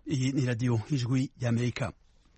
Iyi ni radiyo ijwi y'Amerika.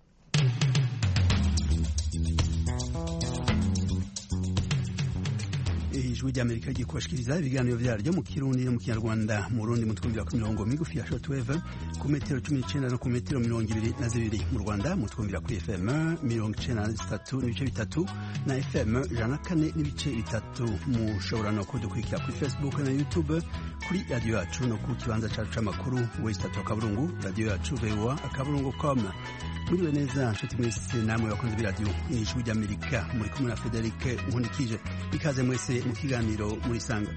Ijwi ry'Amerika rigiye kubashikiriza ibiganiro vyaryo mu Kirundi no mu Kinyarwanda. Mu Burundi mutwumvira ku mirongo migufi ya shortwave ku metero 19 no ku metero 22 mu Rwanda mutwumvira ku FM 93 n'ibice bitatu na FM 104 n'ibice bitatu. Mushobora no kudukurikira kuri Facebook na YouTube kuri radio yacu no ku kibanza cacu c'amakuru www.akaburungu radio yacu voa.akaburungu.com. Muriwe neza nshuti mwese namwe bakunze b'iradiyo ijwi ry'Amerika, muri kumwe na Frederic Nkundikije. Ikaze mwese mu kiganiro Murisanga.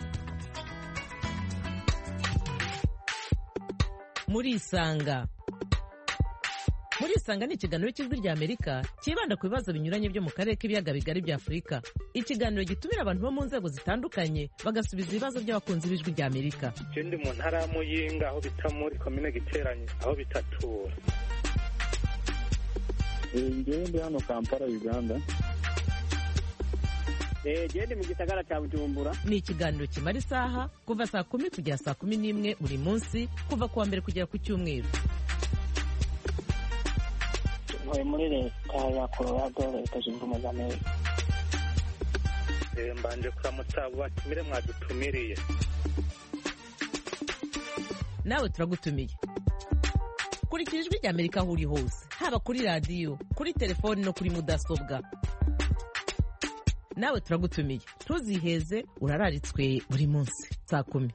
Murisanga ni ikiganiro cy'ijwi ry'Amerika kibanda ku bibazo binyuranye byo mu karere k'ibiyaga bigari bya Afurika. Ikiganiro gitumira abantu bo mu nzego zitandukanye bagasubiza ibibazo by'abakunzi b'ijwi ry'Amerika. Ndi mu ntara ya Muyinga aho bita muri komine Giteranye aho bitatura. Ndi hano Kampala, Uganda. Ndi mu gisagara cya Bujumbura. Ni ikiganiro kimara isaha kuva saa 10 kugera saa 11 buri munsi kuva kuwa mbere kugera ku cyumweru. Ntuye muri leta ya Colorado, leta zunze ubumwe za Amerika. Mbanje kuramutsa abo batumire mwadutumiriye. Nawe turagutumiye. Kurikira ijwi ry'Amerika aho uri hose, haba kuri radiyo, kuri telefoni no kuri mudasobwa. Nawe turagutumiye, ntuziheze, urararitswe buri munsi saa 10.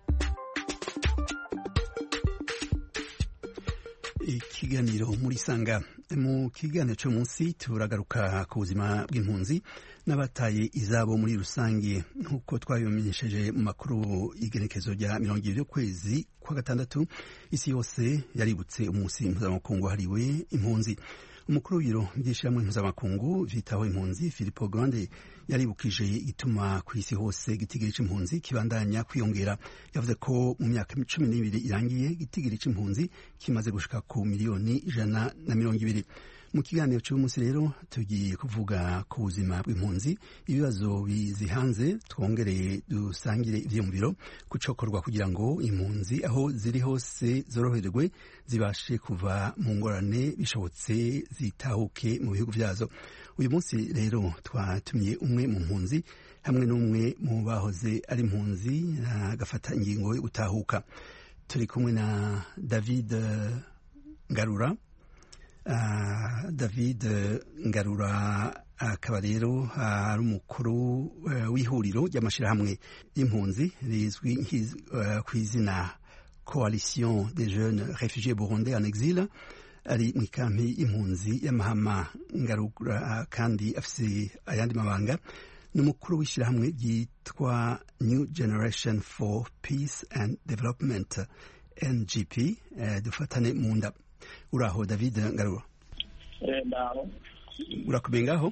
Ikiganiro Murisanga. Mu kiganiro cyo munsi turagaruka ku buzima bw'impunzi n'abataye izabo muri rusange, nk'uko twabimenyesheje mu makuru y'igenekezo rya 20 y'ukwezi kwa gatandatu. Isi yose yaributse umunsi mpuzamakungu wahariwe impunzi. Umukuru w'ibiro by'ishyirahamwe mpuzamakungu vyitaho impunzi Filippo Grandi yaribukije igituma ku isi hose igitigiri c'impunzi kibandanya kwiyongera. Yavuze ko mu myaka 12 irangiye igitigiri c'impunzi kimaze gushika ku miliyoni 120. Mu kiganiro cy'uyu munsi rero tugiye kuvuga ku buzima bw'impunzi, ibibazo bizihanze, twongereye dusangire ivyiyumviro kucokorwa kugira ngo impunzi aho ziri hose zoroherwe zibashe kuva mu ngorane bishobotse zitahuke mu bihugu vyazo. Uyu munsi rero twatumiye umwe mu mpunzi hamwe n'umwe mu bahoze ari impunzi agafata ingingo yo gutahuka. Turi kumwe na David Ngarura. David Ngarura akaba rero ari umukuru w'ihuriro ry'amashirahamwe y'impunzi rizwi ku izina Coalition des Jeunes Réfugiés Burundais en Exil, ari mu kampi y'impunzi ya Mahama. Ngarura kandi afise ayandi mabanga, n'umukuru w'ishirahamwe ryitwa New Generation for Peace and Development NGP. Dufatane mu nda. Uraho David Ngarura? Ndaho. Urakomeye ngaho?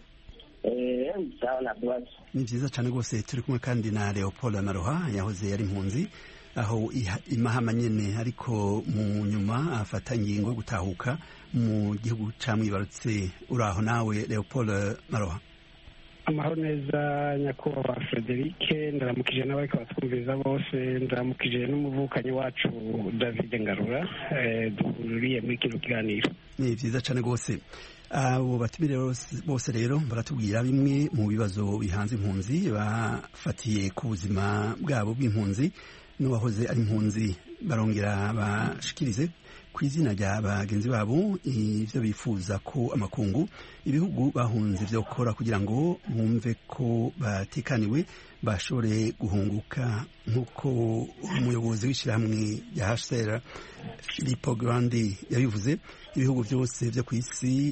Sana bwose. Ni vyiza cyane rwose. Turi kumwe kandi na Leopold Maroha, yahoze yari impunzi aho imahama nyene, ariko mu nyuma afata ingingo yo gutahuka mu gihugu camwibarutse. Uraho nawe Leopold Maroha? Amahoro neza nyakubahwa Frederic, ndaramukije n'abariko batwumviriza bose, ndaramukije n'umuvukanyi wacu David Ngarura duhuriye muri kino kiganiro. Ni vyiza cyane rwose. Abo batumire bose rero baratubwira bimwe mu bibazo bihanze impunzi, bafatiye ku buzima bwabo bw'impunzi n'uwahoze ari impunzi, barongera bashikirize ku izina rya bagenzi babo ivyo bifuza ko amakungu ibihugu bahunze vyo gukora kugira ngo bumve ko batekaniwe bashobore guhunguka. Nk'uko umuyobozi w'ishyirahamwe rya HCR Filippo Grandi yabivuze, ibihugu byose vyo ku isi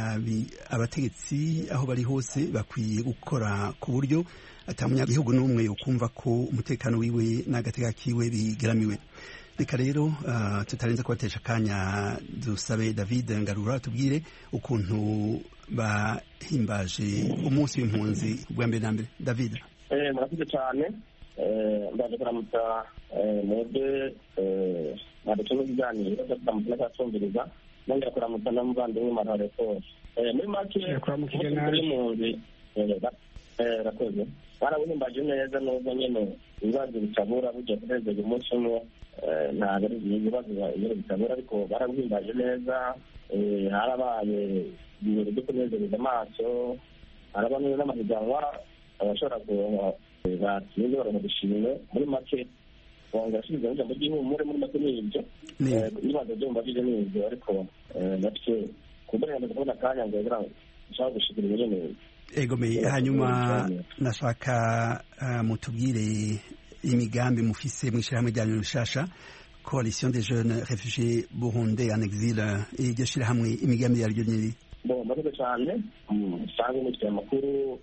abategetsi aho bari hose bakwiye gukora ku buryo atamunyagihugu n'umwe yokumva ko umutekano wiwe n'agateka kiwe bigeramiwe. Reka rero tutarenze kubatesha akanya dusabe David Ngarura tubwire ukuntu bahimbaje umunsi w'impunzi bwa mbere na mbere. David. Murakoze cyane. Ndaje kuramutsa mwebwe mwadutumye ikiganiro tukamutse n'acyumviriza, nongera kuramutsa n'umuvandimwe Maroha Leopold. Muri make kuramukije n'impunzi rakoze barabihimbaje neza nubwo nyene ibibazo bitabura burya kureze uyu munsi umwe ntabwo ari ibibazo iyo bitabura ariko barabihimbaje neza harabaye ibintu byo kunezereza amaso haraba n'amahiganwa abashobora kuronka batsinze baronka udushimwe muri make wangasubiza ijambo ry'ihumure muri make n'ibyo ibibazo byo mbabije n'ibyo ariko natwe kuburenganzira kubona akanya ngo ushaka gushikira ibintu neza. Egomeye hanyuma nashaka mutubwire imigambi mufise mw'ishirahamwe ryanyu rishasha Coalition des Jeunes Réfugiés Burundais en Exil, iryo shirahamwe imigambi yaryo nyiri? Murakoze cyane usanzwe mufite amakuru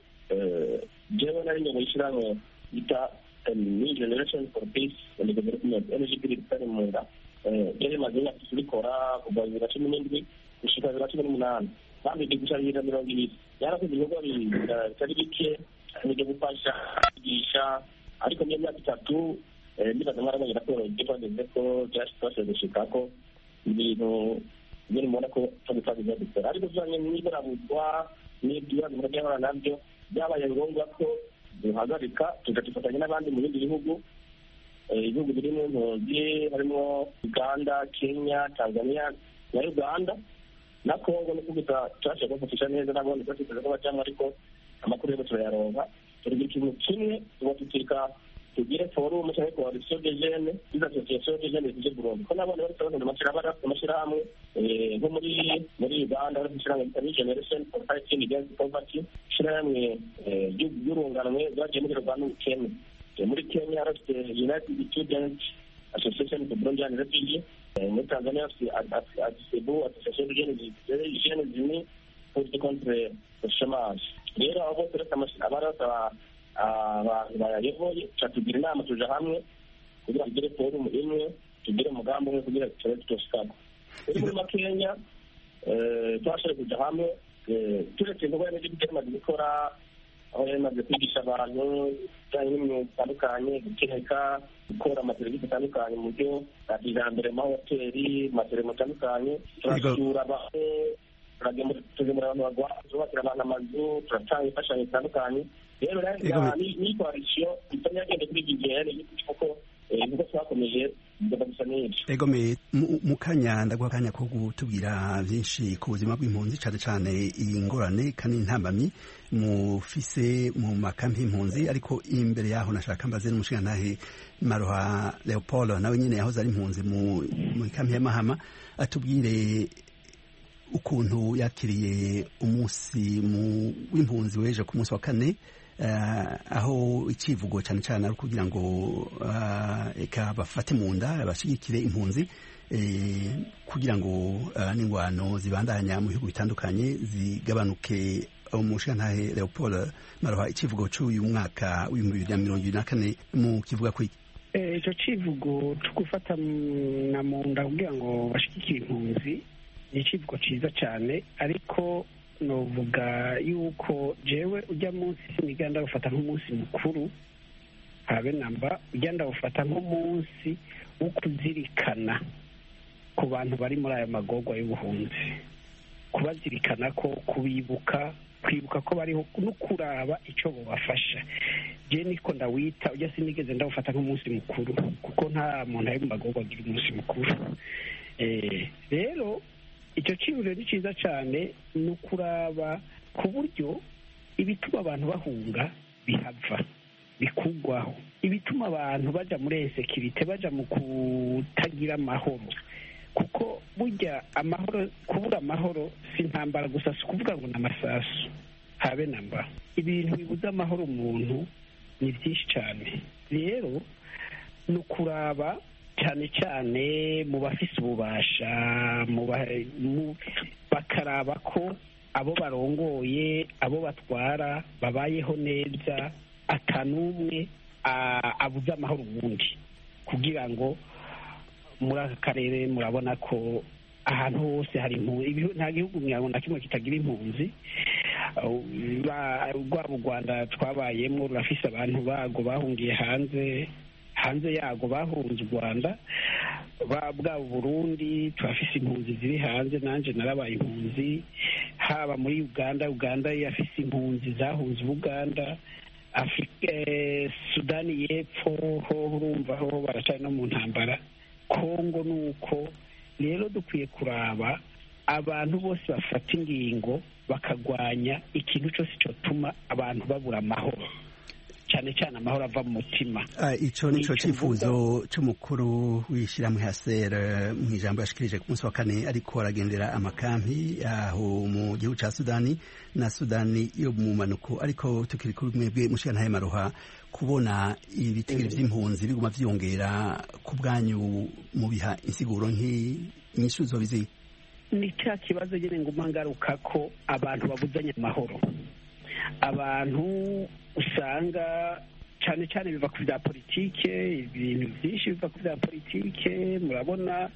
jewe nari nyuma y'ishirahamwe bita New Generation for Peace and Development NGP ritari mu nda yari maze imyaka turikora kuva 2017 gushika 2018 kandi gushika 2020 yarakoze ibikorwa bitari bike n'ibyo gufasha kwigisha ariko mu myaka itatu ndibaza mwarabonye raporo y'igipande ko cyashitse gushika ko ibintu biri mubona ko tubitabiza dukora ariko byanye n'ibarabuzwa n'ibibazo muragahora nabyo byabaye ngombwa ko duhagarika tugafatanya n'abandi mu bindi bihugu ibihugu biri mu ntozi harimo Uganda, Kenya, Tanzania na Uganda na Congo no kuguta cyashe gufatisha neza nabone ko tuteze ko bajamwe ariko amakuru yo turayaronka turi ikintu kimwe tubatukika tugire forum cyangwa coalition des jeunes iza association des jeunes de Burundi ko nabone bari sabana amashirahamwe nko muri Uganda bari gushiranga New Generation for Fighting Against Poverty shirahamwe y'urunganwe rwagiye muri Rwanda n'ukene muri Kenya harafite United Students Association for Burundian Refugees muri Tanzania ASEBU Association des Jeunes Unis pour lutter contre le chômage rero abo turetse abarasa abantu bayayoboye tugira inama tuja hamwe kugira ngo tugire forum imwe tugire umugambi umwe kugira ngo tushikane muri Kenya twashoboye kuja hamwe turetse ngo bene by'ibyo gukora aho yamaze kwigisha abantu cyane n'imyuga itandukanye guteka gukora amaserivisi atandukanye mu buryo bwa kijambere mu mahoteli amaserivisi atandukanye turasura abantu tugemura abantu bagwazubakira abantu amazu turatanga imfashanyo zitandukanye rero ni coalition itanya agende kuri gigere kuko nkuko twakomeje gusa n'ibyo. Egomeye mu kanya ndaguha akanya ko gutubwira byinshi ku buzima bw'impunzi cyane cyane iyi ngorane kandi intambamyi mufise mu makampi y'impunzi ariko imbere yaho nashaka mbaze n'umushingantahe Maroha Leopold nawe nyine yahoze ari impunzi mu kampi ya Mahama atubwire ukuntu yakiriye umunsi w'impunzi weje ku munsi wa kane aho ikivugo cyane cyane ari kugira ngo eka bafate mu nda bashigikire impunzi kugira ngo n'ingwano zibandanya mu bihugu bitandukanye zigabanuke. Umushingantahe Leopold Maroha ikivugo cy'uyu mwaka w'2024 mu kivuga ko icyo kivugo tugufata na mu nda kugira ngo bashigikire impunzi ni ikivugo cyiza cyane ariko novuga yuko jewe ujya munsi siniganda gufata nk'umunsi mukuru habe namba ujya ndawufata nk'umunsi wo kuzirikana ku bantu bari muri aya magorwa y'ubuhunzi kubazirikana ko kwibuka ko bariho no kuraba icyo bubafasha je niko ndawita ujya sinigeze ndawufata nk'umunsi mukuru kuko nta muntu ari mu magorwa agira umunsi mukuru rero icyo kibuze ni cyiza cyane ni ukuraba ku buryo ibituma abantu bahunga bihava bikugwaho ibituma abantu baja muri insekirite baja mu kutagira amahoro kuko burya amahoro kubura amahoro si intambara gusa si ukuvuga ngo ni amasasu habe namba ibintu bibuza amahoro umuntu ni byinshi cyane rero ni ukuraba cyane cyane mu bafise ububasha bakaraba ko abo barongoye abo batwara babayeho neza atanumwe abuze amahoro ubundi kugira ngo muri aka karere murabona ko ahantu hose hari impunzi nta gihugu na kimwe kitagira impunzi rwaba u Rwanda twabayemo rurafise abantu bago bahungiye hanze hanze yago bahunze u Rwanda bwa Burundi turafise impunzi ziri hanze nanje narabaye impunzi haba muri Uganda yafise impunzi zahunze Uganda Sudani y'Epfo ho urumva ho baracana no mu ntambara Kongo nuko rero dukwiye kuraba abantu bose bafata ingingo bakagwanya ikintu cyose cyotuma abantu babura amahoro cyane cyane amahoro ava mu mutima. Ico nico cifuzo c'umukuru w'ishyirahamwe HCR mu ijambo yashikirije ku munsi wa kane ariko aragendera amakampi aho mu gihugu ca Sudani na Sudani yo mu manuko ariko tukiri kuri mwebwe mushikana Maruha kubona ibitigiri vy'impunzi biguma vyongera ku bwanyu mu biha insiguro nk'inyishuzo bizi ni cya kibazo nyine nguma ngaruka ko abantu babuzanya amahoro abantu usanga cyane cyane biva ku bya politike ibintu byinshi biva ku bya politike murabona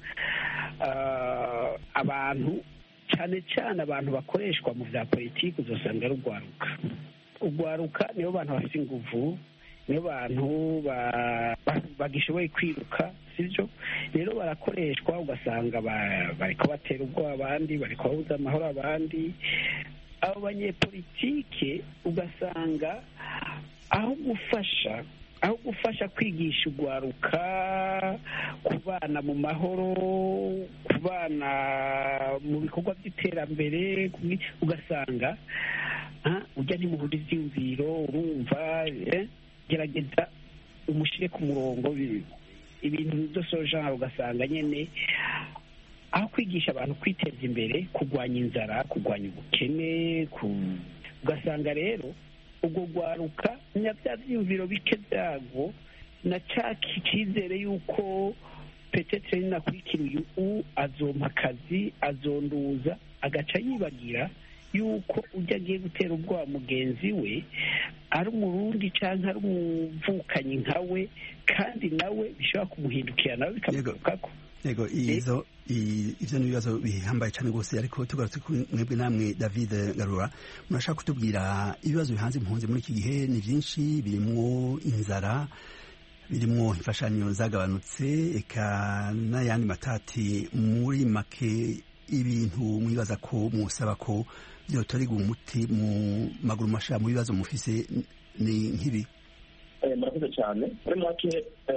abantu cyane cyane abantu bakoreshwa mu bya politike uzasanga ari urwaruka nibo bantu bafite inguvu nibo bantu bagishoboye kwiruka sibyo rero barakoreshwa ugasanga bariko batera ubwoba abandi bariko babuza amahoro abandi abo banyepolitike ugasanga aho gufasha kwigisha urwaruka kubana mu mahoro kubana mu bikorwa by'iterambere ugasanga ujya ntimuhura ivyiyumviro urumva gerageza umushire ku murongo ibintu byose ugasanga nyene aho kwigisha abantu kwiteza imbere kurwanya inzara kurwanya ubukene ugasanga rero ubwo rwaruka na bya byiyumviro bike byago na cya cyizere yuko petetre ninakurikira uyu azompa akazi azonduza agaca yibagira yuko ujya agiye gutera ubwoba mugenzi we ari umurundi cyangwa ari umuvukanyi nkawe kandi nawe bishobora kumuhindukira nawe bikamugukako yego ivyo ni ibibazo bihambaye cyane rwose ariko tugarutse mwebwe namwe David Garura murashaka kutubwira ibibazo bihanze impunzi muri iki gihe ni byinshi birimwo inzara birimwo imfashanyo zagabanutse eka n'ayandi matati muri make ibintu mwibaza ko musaba ko byotorerwa umuti mu maguru masha mu bibazo mufise ni nk'ibi. Murakoze cyane muri make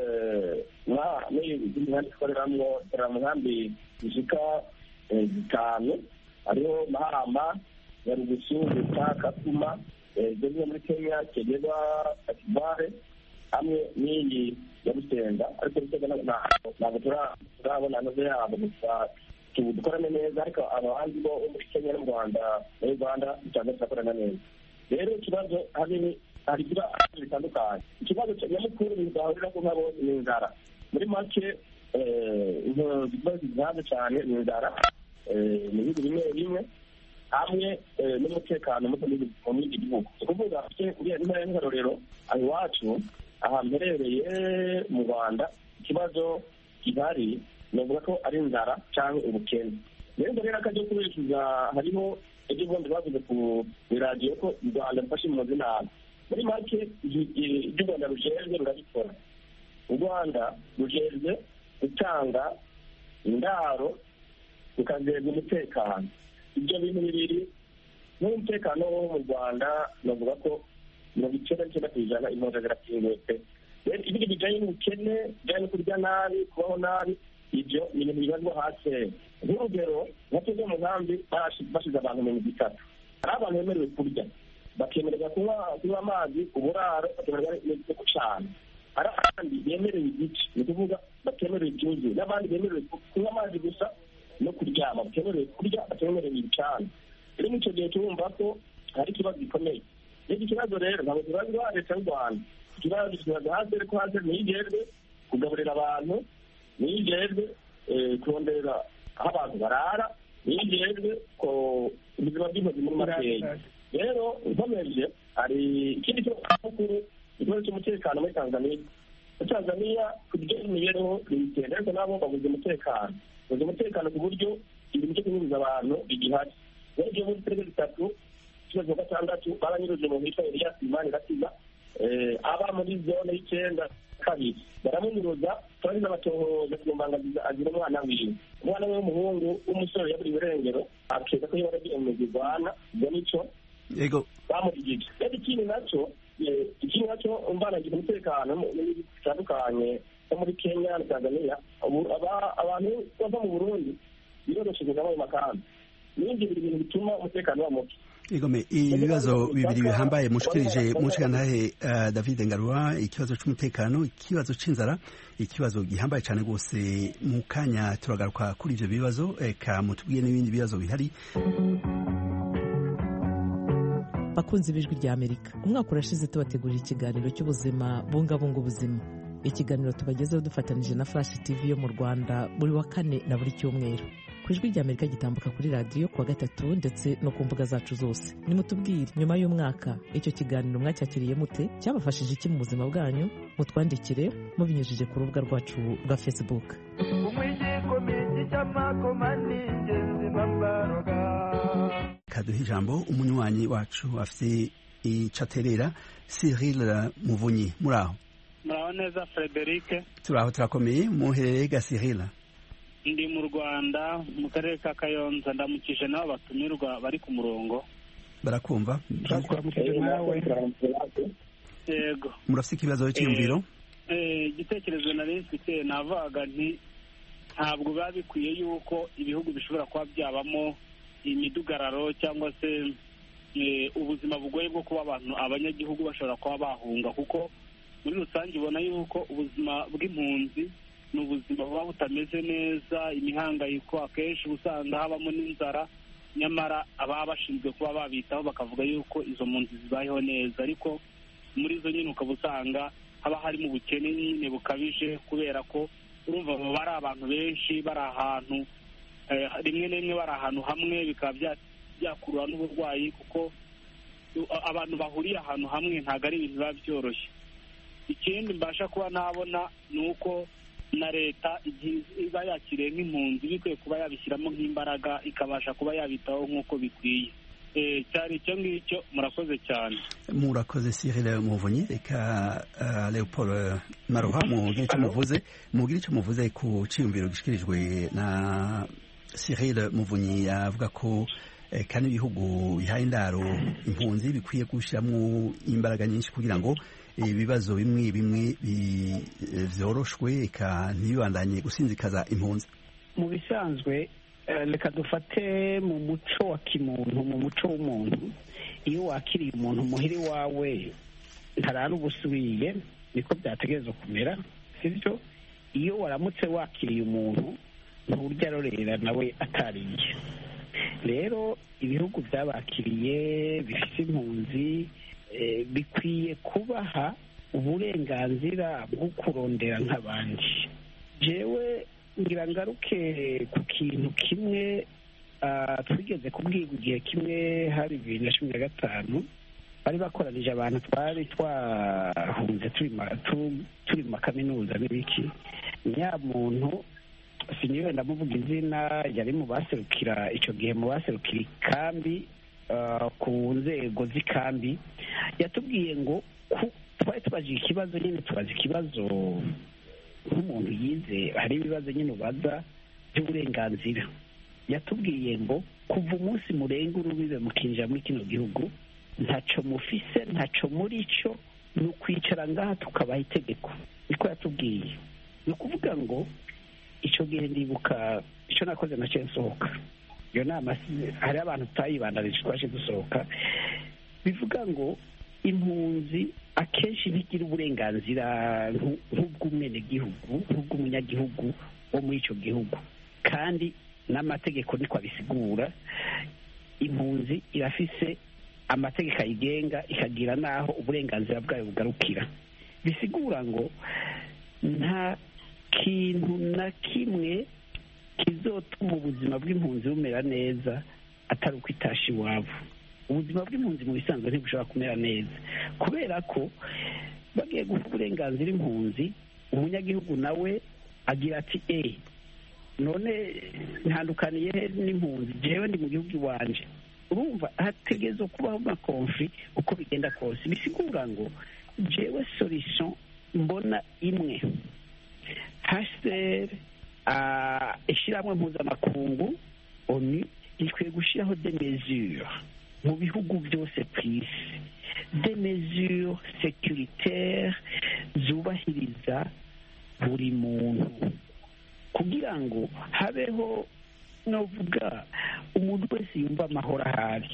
n'ibindi twareramwo mu nkambi zishika zitanu hariho Mahama Nyarugusu Buta Kakuma zo muri Kenya Kegeba Akibare hamwe n'iyi ya Busenga ariko ntabwo turabona noze yabo gusa dukorane neza ariko abandi bo muri Kenya no mu Rwanda muri Uganda cyangwa turakorana neza rero ikibazo hanini hari ibibazo bitandukanye ikibazo nyamukuru bizahurira ko nkabo ni inzara muri make ikibazo kizaza cyane ni inzara mu bihugu bimwe bimwe hamwe n'umutekano muto mu bindi bihugu ukuvuga uriya ntara y'inkarorero aho iwacu aha mperereye mu Rwanda ikibazo gihari navuga ko ari inzara cyangwa ubukene rero rero akajya kubeshuza hariho ibyo bombi bavuze ku radio ko u Rwanda rufashe mu nabi muri make ibyo u Rwanda rujejwe rurabikora u Rwanda rujejwe gutanga indaro rukazeza umutekano ibyo bintu bibiri n'umutekano wo mu Rwanda navuga ko 99% impunzi zirakinguye pe rero ibindi bijyanye n'ubukene bijyanye no kurya nabi kubaho nabi ibyo ni ibintu bibazwa hasi nk'urugero nka tuze mu nkambi bashize abantu mu migi itatu hari abantu bemerewe kurya bakemererwa kunywa amazi uburaro bakemererwa no gucana hari abandi bemerewe igice ni ukuvuga batemerewe ibyuzuye n'abandi bemerewe kunywa amazi gusa no kuryama batemerewe kurya batemerewe ibicana rero muri icyo gihe turumva ko hari ikibazo gikomeye n'iki kibazo rero ntabwo kibazwa leta y'u Rwanda ikibazo kibaza hasi ariko hasi ntiyigejwe kugaburira abantu niyigejwe kurondera aho abantu barara niyigejwe ko ubuzima bw'impunzi muri makeya rero nkomeje hari ikindi cy'amakuru ikibazo cy'umutekano muri Tanzania ku bijyanye n'imibereho bigenda ariko nabo babuze umutekano ku buryo ibintu byo kunyuruza abantu bigihari rero ibyo muri turere dutatu ikibazo cya gatandatu baranyuruje mu hitwa Elias Imani Ratiba aba muri zone y'Icyenda kabiri baramunyuruza turazi n'abatohoza kumbangamiza agira umwana wiwe w'umuhungu w'umusore yaburiwe irengero akeka ko yaba agiye mu migwana ubwo nico bamurigije rero ikindi nacyo umvanagira umutekano mu bihugu bitandukanye nko muri Kenya na Tanzania abantu bava mu Burundi biroroshye kujya mu makambi n'ibindi bintu bituma umutekano wa muke igome ibibazo bibiri bihambaye mushikirije mushikantahe David Ngarura ikibazo c'umutekano ikibazo c'inzara ikibazo gihambaye cyane gose mu kanya turagaruka kuri ivyo bibazo eka mutubwiye n'ibindi bibazo bihari. Bakunzi b'Ijwi rya Amerika, umwaka urashize tubategurira ikiganiro cy'ubuzima bungabunga ubuzima. Ikiganiro tubagezeho dufatanije na Flash TV yo mu Rwanda buri wa kane na buri cyumweru. Ku Ijwi rya Amerika gitambuka kuri radiyo kuwa gatatu ndetse no ku mbuga zacu zose. Nimutubwire nyuma y'umwaka icyo kiganiro mwacyakiriye mute, cyabafashije iki mu buzima bwanyu? Mutwandikire mubinyujije ku rubuga rwacu rwa Facebook. Kaduha ijambo umunywanyi wacu afite icaterera Cyril Muvunyi. Muraho neza Frederic? Turaho turakomeye. Muherereye ga Cyril? Ndi mu Rwanda mu karere ka Kayonza. Ndamukije nabo batumirwa bari ku murongo. Barakumva? Yego. Murafite ikibazo cy'iyumviro? Igitekerezo nari mfite navuga nti ntabwo biba bikwiye yuko ibihugu bishobora kuba byabamo imidugararo cyangwa se ubuzima bugoye bwo kuba abanyagihugu bashobora kuba bahunga, kuko muri rusange ubona yuko ubuzima bw'impunzi ni ubuzima buba butameze neza, imihangayiko akenshi usanga habamo n'inzara, nyamara ababa bashinzwe kuba babitaho bakavuga yuko izo mpunzi zibayeho neza, ariko muri zo nyine ukaba usanga haba harimo ubukene nyine bukabije, kubera ko urumva baba ari abantu benshi bari ahantu rimwe na rimwe bari ahantu hamwe, bikaba byakurura n'uburwayi, kuko abantu bahuriye ahantu hamwe ntabwo ari ibintu biba byoroshye. Ikindi mbasha kuba nabona ni uko na leta iba yakiriye nk'impunzi bikwiye kuba yabishyiramo nk'imbaraga ikabasha kuba yabitaho nk'uko bikwiye. Cyari icyo ngicyo. Murakoze cyane. Murakoze Cyril Muvunyi. Reka Leopold Maroha mugire icyo muvuze ku cyiyumviro gishikirijwe na Cyril Muvunyi avuga ko kandi ibihugu bihaye indaro impunzi bikwiye gushyiramo imbaraga nyinshi kugira ngo ibibazo bimwe bimwe byoroshwe eka ntibibandanye gusinzikaza impunzi. Mu bisanzwe reka dufate mu muco wa kimuntu, mu muco w'umuntu, iyo wakiriye umuntu muhiri wawe ntarara ubusubiye, niko byategerezwa kumera, sibyo? Iyo waramutse wakiriye umuntu nturya arorera nawe atariye. Rero ibihugu byabakiriye bifite impunzi bikwiye kubaha uburenganzira bwo kurondera nk'abandi. Jewe ngira ngaruke ku kintu kimwe twigeze kubwirwa igihe kimwe hari 2015 bari bakoranije abantu twari twahunze turi mu kaminuza n'ibiki. Nyamuntu siniwe ndamuvuga izina, yari mu baserukira icyo gihe mu baserukira ikambi ku nzego z'ikambi, yatubwiye ngo twari tubajije ikibazo nyine, tubaza ikibazo nk'umuntu yize, hari ibibazo nyine ubaza by'uburenganzira. Yatubwiye ngo kuva umunsi murenga urubibe mukinjira muri kino gihugu ntaco mufise, ntaco muri cyo, ni ukwicara ngaha tukabaha itegeko. Niko yatubwiye. Ni ukuvuga ngo icyo gihe ndibuka icyo nakoze nacyo nsohoka iyo nama, hari abantu tutayibandanije twaje dusohoka, bivuga ngo impunzi akenshi ntigira uburenganzira nk'ubw'umwenegihugu, nk'ubw'umunyagihugu wo muri icyo gihugu, kandi n'amategeko niko abisigura. Impunzi irafise amategeko ayigenga, ikagira n'aho uburenganzira bwayo bugarukira. Bisigura ngo nta kintu na kimwe kizotuma ubuzima bw'impunzi bumera neza atari uko itasha iwabo. Ubuzima bw'impunzi mu bisanzwe ntibushobora kumera neza, kubera ko bagiye guha uburenganzira impunzi, umunyagihugu nawe agira ati none ntandukaniye n'impunzi, jewe ndi mu gihugu iwanje. Urumva hategerezwa kubaho amakonfli uko bigenda kose. Bisigura ngo jewe solution mbona imwe HCR ishyirahamwe mpuzamakungu ONU rikwiye gushyiraho des mesures mu bihugu byose ku isi, des mesures sécuritaires zubahiriza buri muntu kugira ngo habeho novuga umuntu wese yumva amahoro ahari.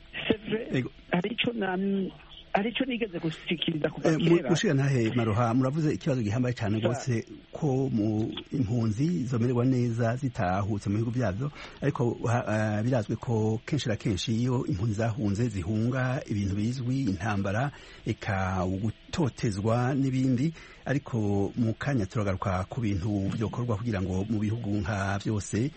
Arico nigeze gushikiriza kuva kera. Mushira ntahe Maroha, muravuze ikibazo gihambaye cyane rwose ko mu impunzi zomererwa neza zitahutse mu bihugu byazo, ariko birazwi ko kenshi na kenshi iyo impunzi zahunze zihunga ibintu bizwi, intambara, eka gutotezwa n'ibindi, ariko mu kanya turagaruka ku bintu byokorwa kugira ngo mu bihugu nka byose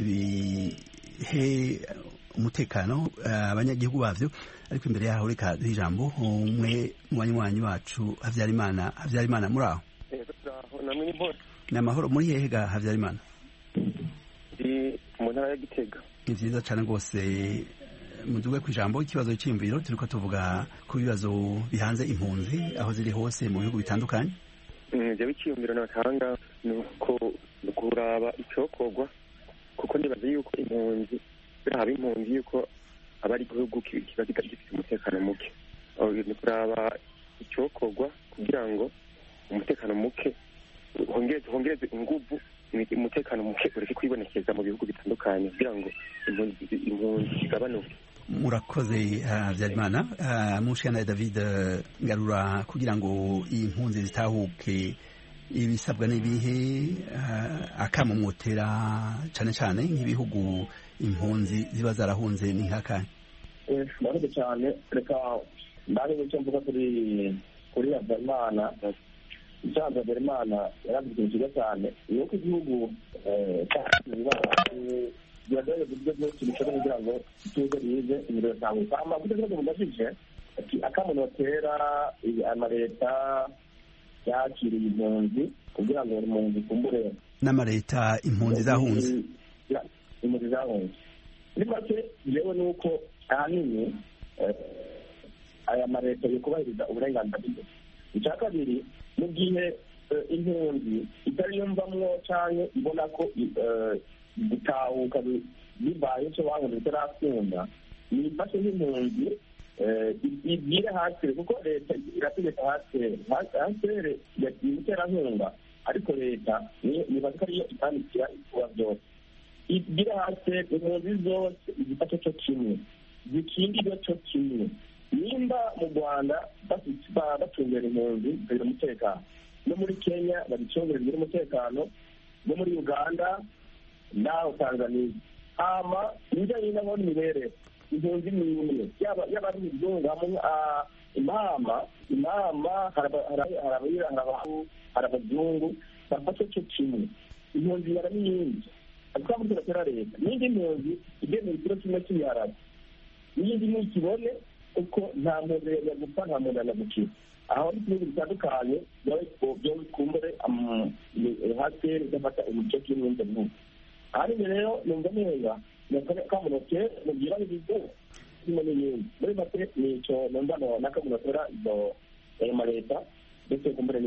bihe umutekano abanyagihugu bavyo. Ariko imbere yaho reka duhe ijambo umwe mu banywanyi bacu Havyarimana muri aho? Ni amahoro. Muri hehe ga Havyarimana? Mu ntara ya Gitega. Ni vyiza cane rwose, muduge ku ijambo. Ikibazo cy'imviro turiko tuvuga ku bibazo bihanze impunzi aho ziri hose mu bihugu bitandukanye. Jewe icyiyumviro natanga ni uko kuraba icokorwa, kuko ndibaza yuko impunzi birahaba impunzi yuko abari igihugu kiba gifite umutekano muke. Ni kuraba icokorwa kugira ngo umutekano muke hongereze inguvu, umutekano muke ureke kwibonekeza mu bihugu bitandukanye kugira ngo impunzi zigabanuke. Murakoze Havyarimana. Mushana David Ngarura, kugira ngo impunzi zitahuke ibisabwa n'ibihe akamumotera cyane cyane nk'ibihugu impunzi ziba zarahunze ni nk'akanya? Murakoze cyane. Reka mbare icyo mvuga kuri Havyarimana. Icyanza Havyarimana yaravuze ikintu cyane, ni uko igihugu biragoye uburyo bwose bishobora kugira ngo ituze rize imiriro itambuka. Amavuta y'ibihugu mudashije ati akamunotera amaleta yakiriye impunzi kugira ngo impunzi kumbure n'amaleta impunzi zahunze muri make. Jewe ni uko ahanini aya maleta yo kubahiriza uburenganzira bw'umuntu. Icya kabiri, mu gihe impunzi itari yumvamwo cyane ibona ko gutahuka bibaye icyo bahunze bitarakunda, nifashe nk'impunzi ibwire HCR, kuko leta irategeka HCR y'umuterankunga, ariko leta nibaza ko ariyo itandikira ibikorwa byose. Ibwire HCR impunzi zose igifashe cyo kimwe, zikingirwe cyo kimwe. Nimba mu Rwanda bacungera impunzi kugira umutekano, no muri Kenya babicungera kugira umutekano, no muri Uganda naho Tanzania. Ibijyanye n'aho imibereho impunzi ni imwe, yaba ari ibizungu hamwe imama hari abazungu bafashe cyo kimwe. Impunzi yara n'iyindi, ariko muri turatera leta n'indi mpunzi igemera ikiro kimwe cy'ibiharage, n'iyindi ntikibone uko nta muntu yagupfa nta muntu yanagukira. Aho ni ibihugu bitandukanye byo kumbure HCR igafata umuco kimwe n'ibyo bihugu. Ahanini rero numva neza kamunote mubwira ibigo birimo n'ibindi. Muri make nico numva nakamunotera izo maleta ndetse kumbure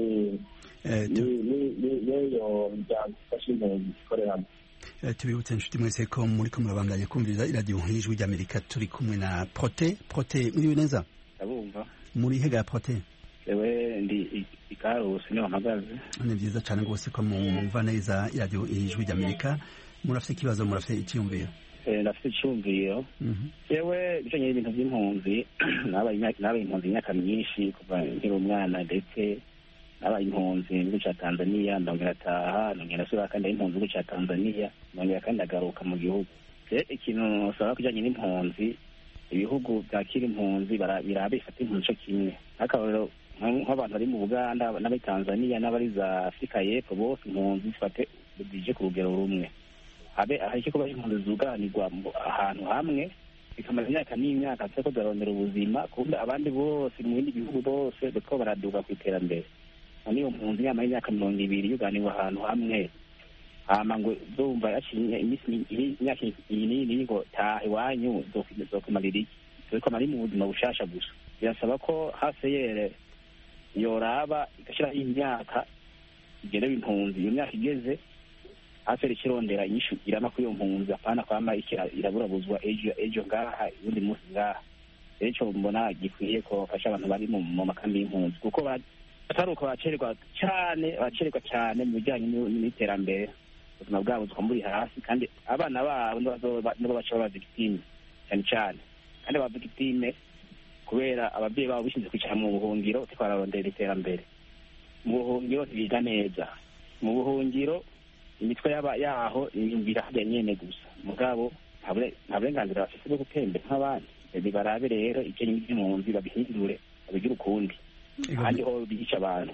n'iyo miryango ifasha impunzi ikoreramo. Tubibutse inshuti mwese ko muri ko murabandanya kumviriza iradiyo nk'ijwi ry'Amerika. Turi kumwe na Prote. Muriwe neza? Ndabumva. Muri hega Prote? Ewe ndi ikarusi niho mpagaze. Ni byiza cyane rwose ko mwumva neza iradiyo ijwi ry'Amerika. Murafite ikibazo, murafite icyumviro? Ndafite icyumviro. Yewe bijanye n'ibintu by'impunzi, nabaye impunzi imyaka myinshi kuva nkiri umwana, ndetse nabaye impunzi mu gihugu cya Tanzania, ndongera ataha, ndongera asubira kandi impunzi mu gihugu cya Tanzania, ndongera kandi agaruka mu gihugu. Ikintu usaba kujyanye n'impunzi, ibihugu byakira impunzi birabe ifata impunzi cyo kimwe. Nk'akarorero nk'abantu bari mu Buganda n'abari Tanzania n'abari za Afurika y'Epfo, bose impunzi zifate zije ku rugero rumwe. Hari icyo kuba impunzi zuganirwa ahantu hamwe bikamara imyaka n'imyaka ko zarondera ubuzima, kundi abandi bose mu bindi bihugu bose bariko baraduga ku iterambere. Niyo mpunzi yamara imyaka 20 yuganirwa ahantu hamwe, hama ngo zumva yaciye imyaka iyi ngo taha iwanyu zokumarira iki, zokumarira mu buzima bushasha gusa. Birasaba ko HCR yoraba igashyiraho imyaka igenewe impunzi. Iyo myaka igeze aferi ikirondera inyishu irama kuri iyo mpunzi, apana kwama iraburabuzwa ejo ngaha ubundi munsi ngaha. Rero icyo mbona gikwiye ko bafasha abantu bari mu makambi y'impunzi, kuko bataruka bacererwa cyane mu bijyanye n'iterambere, ubuzima bwabo bukaba buri hasi, kandi abana babo nibo baca baba victime cyane cyane, kandi aba victime kubera ababyeyi babo bishinze kwicara mu buhungiro ariko bararondera iterambere. Mu buhungiro ntibiga neza, mu buhungiro imitwe yaho yumvira hajya nyene gusa, mugabo nta burenganzira bafite bwo gutembera nk'abandi. Barabe rero ibyo by'impunzi babihindure, babigire ukundi, kandi ho bica abantu.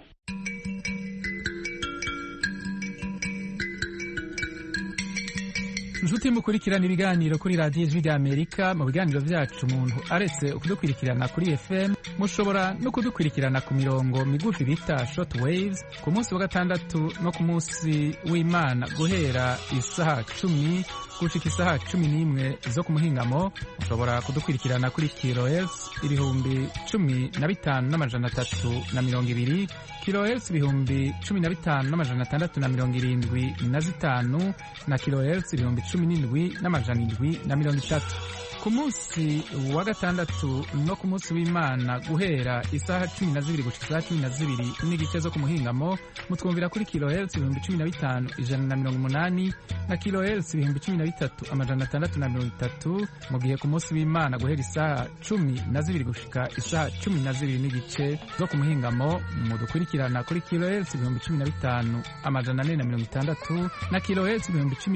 Inshuti mukurikirana ibiganiro kuri radiyo Ijwi ry'Amerika. Mu biganiro byacu umuntu aretse kudukurikirana kuri FM, mushobora no kudukurikirana ku mirongo migufi bita short waves ku munsi wa gatandatu no ku munsi w'Imana guhera isaha 10 gushika isaha 11 zo ku muhingamo. Mushobora kudukurikirana kuri kilohertz 15,320 kilohertz 15,675 na kilohertz 17,730. Ku munsi wa gatandatu no ku munsi w'Imana guhera isaha 12 gushika isaha 12 n'igice zo ku muhingamo, mutwumvira kuri kilohertz 15,180 na kilohertz 13,630. Mu gihe ku munsi w'Imana guhera isaha 12 gushika isaha 12 n'igice zo ku muhingamo, mudukurikirana kuri kilohertz 15,460 na kilohertz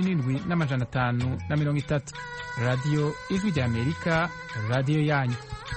17,530. Radio Ijwi ry'Amerika, radio yanyu.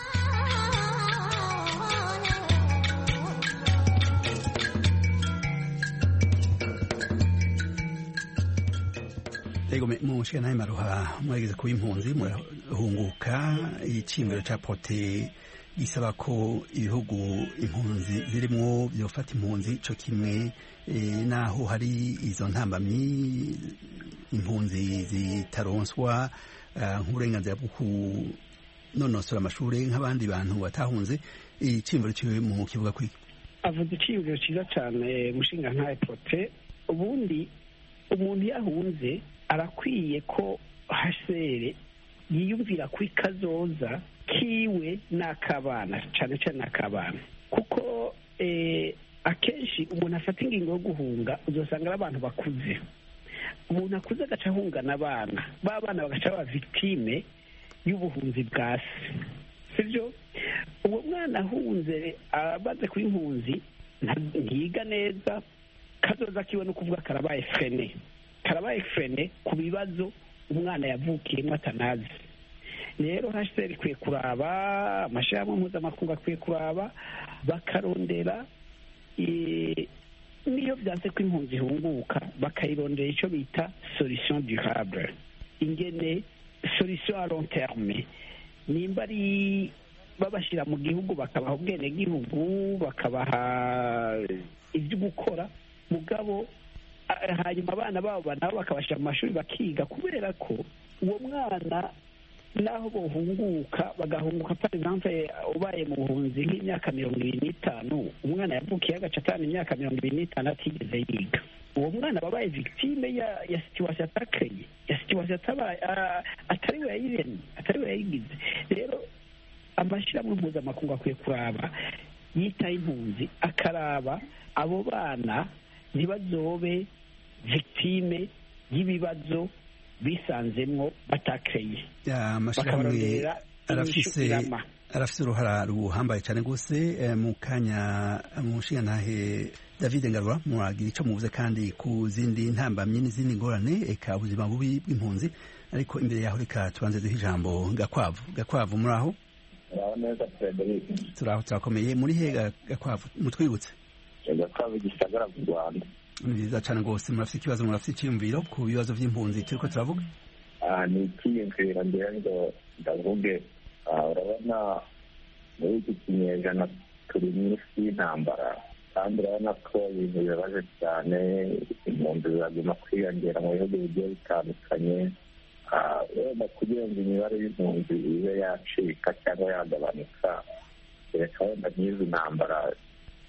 Ego mushika naye maruha mwageze kuba impunzi murahunguka. Iciyumviro ca pote gisaba ko ibihugu impunzi zirimwo byofata impunzi co kimwe, naho hari izo ntambamyi impunzi zitaronswa nk'uburenganzira bwo kunonosora amashuri nk'abandi bantu batahunze. Iciyumviro ciwe mu kivuga kwiki? Avuze iciyumviro ciza cane mushinga ntaye pote. Ubundi umuntu yahunze arakwiye ko hasere yiyumvira ko ikazoza kiwe n'akabana, cyane cyane n'akabana, kuko akenshi umuntu afata ingingo yo guhunga uzosanga ari abantu bakuze. Umuntu akuze agaca ahunga n'abana, ba bana bagaca baba victime y'ubuhunzi bwa se, sibyo? Uwo mwana ahunze abaze kuba impunzi ntiyiga neza, kazoza kiwe no kuvuga karabaye frene ku bibazo umwana yavukiyemo atanazi. Rero HCR ikwiye kuraba, amashirahamwe mpuzamakungu akwiye kuraba, bakarondera niyo byanse ko impunzi ihunguka bakayirondera icyo bita solution durable, ingene solution à long terme. Nimba ari babashyira mu gihugu bakabaha ubwenegihugu, bakabaha ibyo gukora, mugabo hanyuma abana babo nabo bakabashyira mu mashuri bakiga, kubera ko uwo mwana naho bohunguka bagahunguka par exemple ubaye mu buhunzi nk'imyaka 25, umwana yavukiye agaca atana imyaka 25 atigeze yiga, uwo mwana babaye victime ya situation atakeye, ya situation atari we yayiremye, atari we yayigize. Rero amashyirahamwe mpuzamakungu akwiye kuraba, yitaye impunzi, akaraba abo bana ntibazobe victime y'ibibazo bisanzemwo batakreye. Amashirahamwe arafise uruhara ruhambaye cyane rwose. Mu kanya mushinga ntahe David Ngarura muragira icyo muvuze kandi ku zindi ntambamyi n'izindi ngorane eka ubuzima bubi bw'impunzi, ariko imbere yaho reka tubanze duhe ijambo Gakwavu. Muraho? neza Frederic. turakomeye. muri he Gakwavu mutwibutse? Gakwavu gisagara mu Rwanda. Ni byiza cyane rwose. Murafite ikibazo, murafite icyiyumviro ku bibazo by'impunzi turiko turavuga? Ni icyiyumviro ngira ngo ndavuge, urabona muri iki kinyejana turi mw'isi y'intambara, kandi urabona ko ibintu bibabaje cyane, impunzi ziraguma kwiyongera mu bihugu bigiye bitandukanye. Wenda kugira ngo imibare y'impunzi ibe yacika cyangwa yagabanuka, reka wenda n'izi ntambara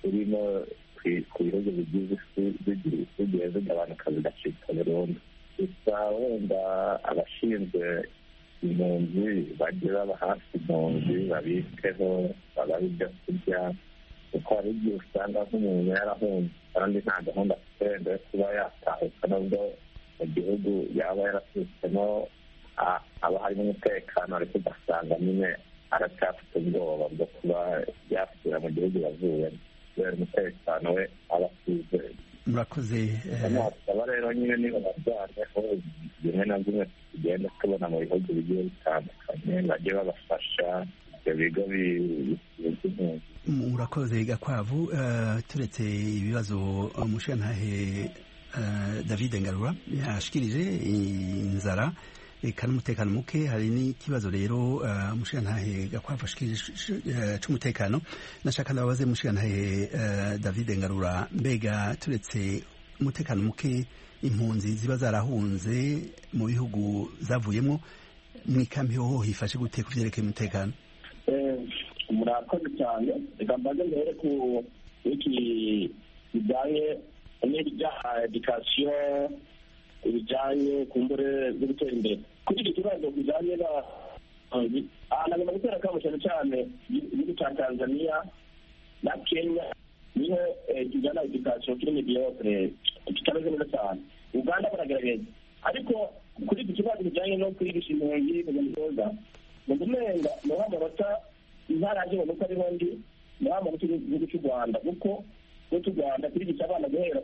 urimo ku bihugu bigize isi zigiye zigabanuka zigacika burundu. gusa wenda abashinzwe impunzi bajye baba hafi impunzi babiteho babaha ibyo kurya, kuko hari igihe usanga nk'umuntu yarahunze kandi nta gahunda afite wenda yo kuba yatahuka, nubwo mu gihugu yaba yaraturutsemo haba harimo umutekano, ariko ugasanga nyine aracyafite ubwoba bwo kuba yasubira mu gihugu yavuyemo kubera umutekano we aba atizeye. murakoze. Nasaba rero nyine niba barwaneho bimwe na bimwe tugenda tubona mu bihugu bigiye bitandukanye bajye babafasha ibyo bigo biz'impunzi. murakoze Gakwavu. turetse ibibazo umushirantahe David Ngarura yashikirije, inzara eka n'umutekano muke, hari n'ikibazo rero umushirantahe Gakwavu ashikirije c'umutekano. nashaka ndababaze umushirantahe David Ngarura, mbega turetse umutekano muke impunzi ziba zarahunze mu bihugu zavuyemo, mw'ikambi hoho hifashe gute ku vyerekeye umutekano? Murakoze cyane. Reka mbaze mbere ku iki bijyanye n'ibya edikasiyo, ibijyanye ku mbure zo gutera imbere. Kuri iki kibazo bijyanye nagomba gutera akamo cyane cyane igihugu cya Tanzania na Kenya, niho kijyana edikasiyo kiri mediyokre kitameze neza cyane. Uganda baragerageza, ariko kuri iki kibazo bijyanye no kwigisha impunzi kuza mu gumenga niho amanota intaraje mu ko ariho ndi niho amanota y'igihugu cy'u Rwanda, kuko n'u Rwanda turigisha abana guhera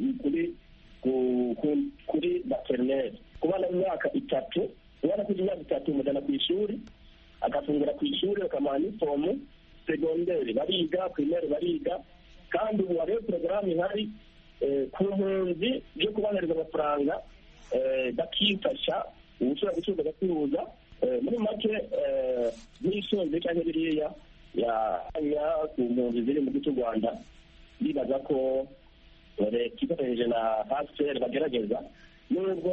kuri maternelle, kubana imyaka 3, ubona ko imyaka 3 umujyana ku ishuri, agafungura ku ishuri bakamuha inifomu, segonderi bariga, primaire bariga, kandi ubu hariho porogaramu ihari ku mpunzi byo kubahereza amafaranga bakifasha ubushobora gucuruza agacuruza. muri make nk'isonze cyangwa biriya ya ku mpunzi ziri mu gihugu cy'u Rwanda, bibaza ko leta ifatanyije na HCR bagerageza, nubwo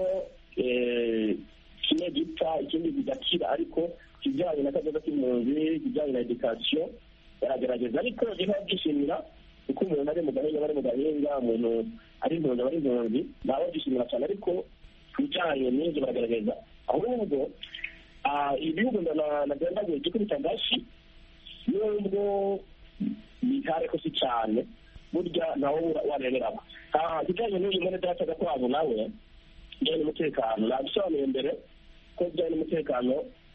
kimwe gipfa ikindi kigakira, ariko kijyanye na kazoza k'impunzi, kijyanye na edikasiyo baragerageza, ariko niba byishimira kuko umuntu ari mu gahinga, umuntu ari impunzi nabo byishimira cyane, ariko kijyanye n'ibyo baragerageza. ahubwo ibihugu nagendaguye gikubita gashi, nubwo bitare ko si cyane burya nawe wareberamo. kijyanye n'uyu muri data Gakwavu nawe bijyanye n'umutekano, nabisobanuye mbere ko bijyanye n'umutekano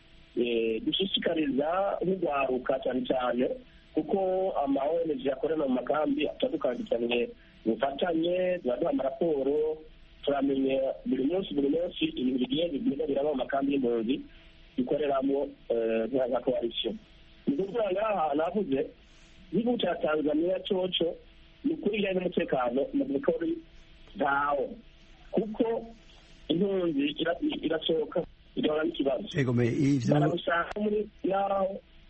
dushishikariza nk'urwaruka cyane cyane, kuko ama-ONG akorera mu makambi atandukanye cyane, ubufatanye turaduha amaraporo, turamenye buri munsi ibintu bigenda biraba mu makambi y'impunzi dukoreramo nka coalition. ni ukuvuga ngaha navuze igihugu cya Tanzania coco ni ukuri bijyanye n'umutekano mu mikori ntawo, kuko impunzi irasohoka igahura n'ikibazo, barabusanga muri naho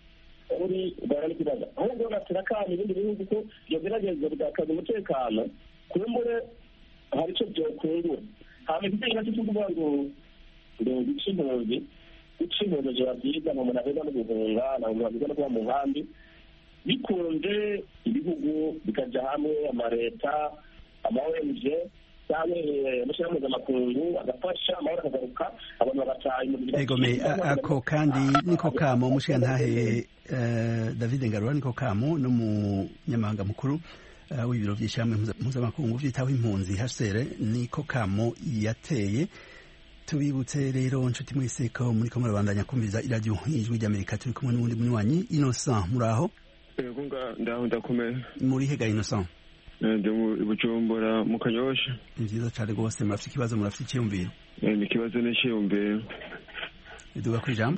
uri ugahura n'ikibazo. ahubwo batera kandi ibindi bihugu ko byogerageza bigakaza umutekano, kumbure hari icyo byokungura. hama igitenge nacyo cyo kuvuga ngo guca impunzi biba byiza, nta muntu agenda no guhunga, nta muntu agenda no kuba mu nkambi. bikunze ibihugu bikajya hamwe, amaleta, ama-ONG cyangwa amashyirahamwe mpuzamakungu agafasha amahoro akagaruka, abantu bagataha impunzi. egome ako kandi niko kamo umushirantahe David Ngarura, niko kamo n'umunyamabanga mukuru w'ibiro by'ishyirahamwe mpuzamakungu byitaho impunzi HCR, niko kamo yateye. tubibutse rero nshuti mwese ko muri ko murabandanya kumviriza iradiyo ijwi ry'Amerika, turi kumwe n'undi munywanyi Innocent. muraho? ndaho ndakomeye. muri hega Innocent? ndi mu Bujumbura mu Kanyosha. ni byiza cyane rwose. murafite ikibazo, murafite icyiyumviro? ni ikibazo n'icyiyumviro. duga ku ijambo.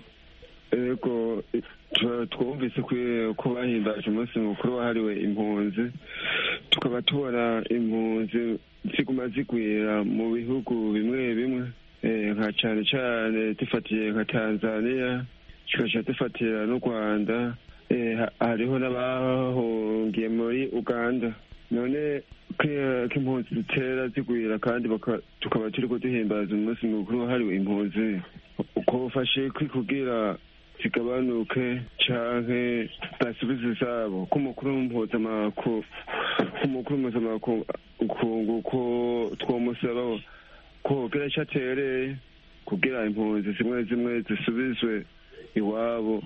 yego, twumvise ko bahimbaje umunsi mukuru wahariwe impunzi, tukaba tubona impunzi ziguma zigwira mu bihugu bimwe bimwe, nka cyane cyane dufatiye nka Tanzania, tugaca dufatira n'u Rwanda, hariho n'abahungiye muri Uganda. none ko impunzi zitera zigwira kandi tukaba turi ko duhimbaza umunsi mukuru wahariwe impunzi, uko ufashe kwikugira zigabanuke canke basubize zabo ko umukuru mpuzamakungu k'umukuru mpuzamakungu ko twomusaba ko kugira icyo atereye kugira impunzi zimwe zimwe zisubizwe iwabo,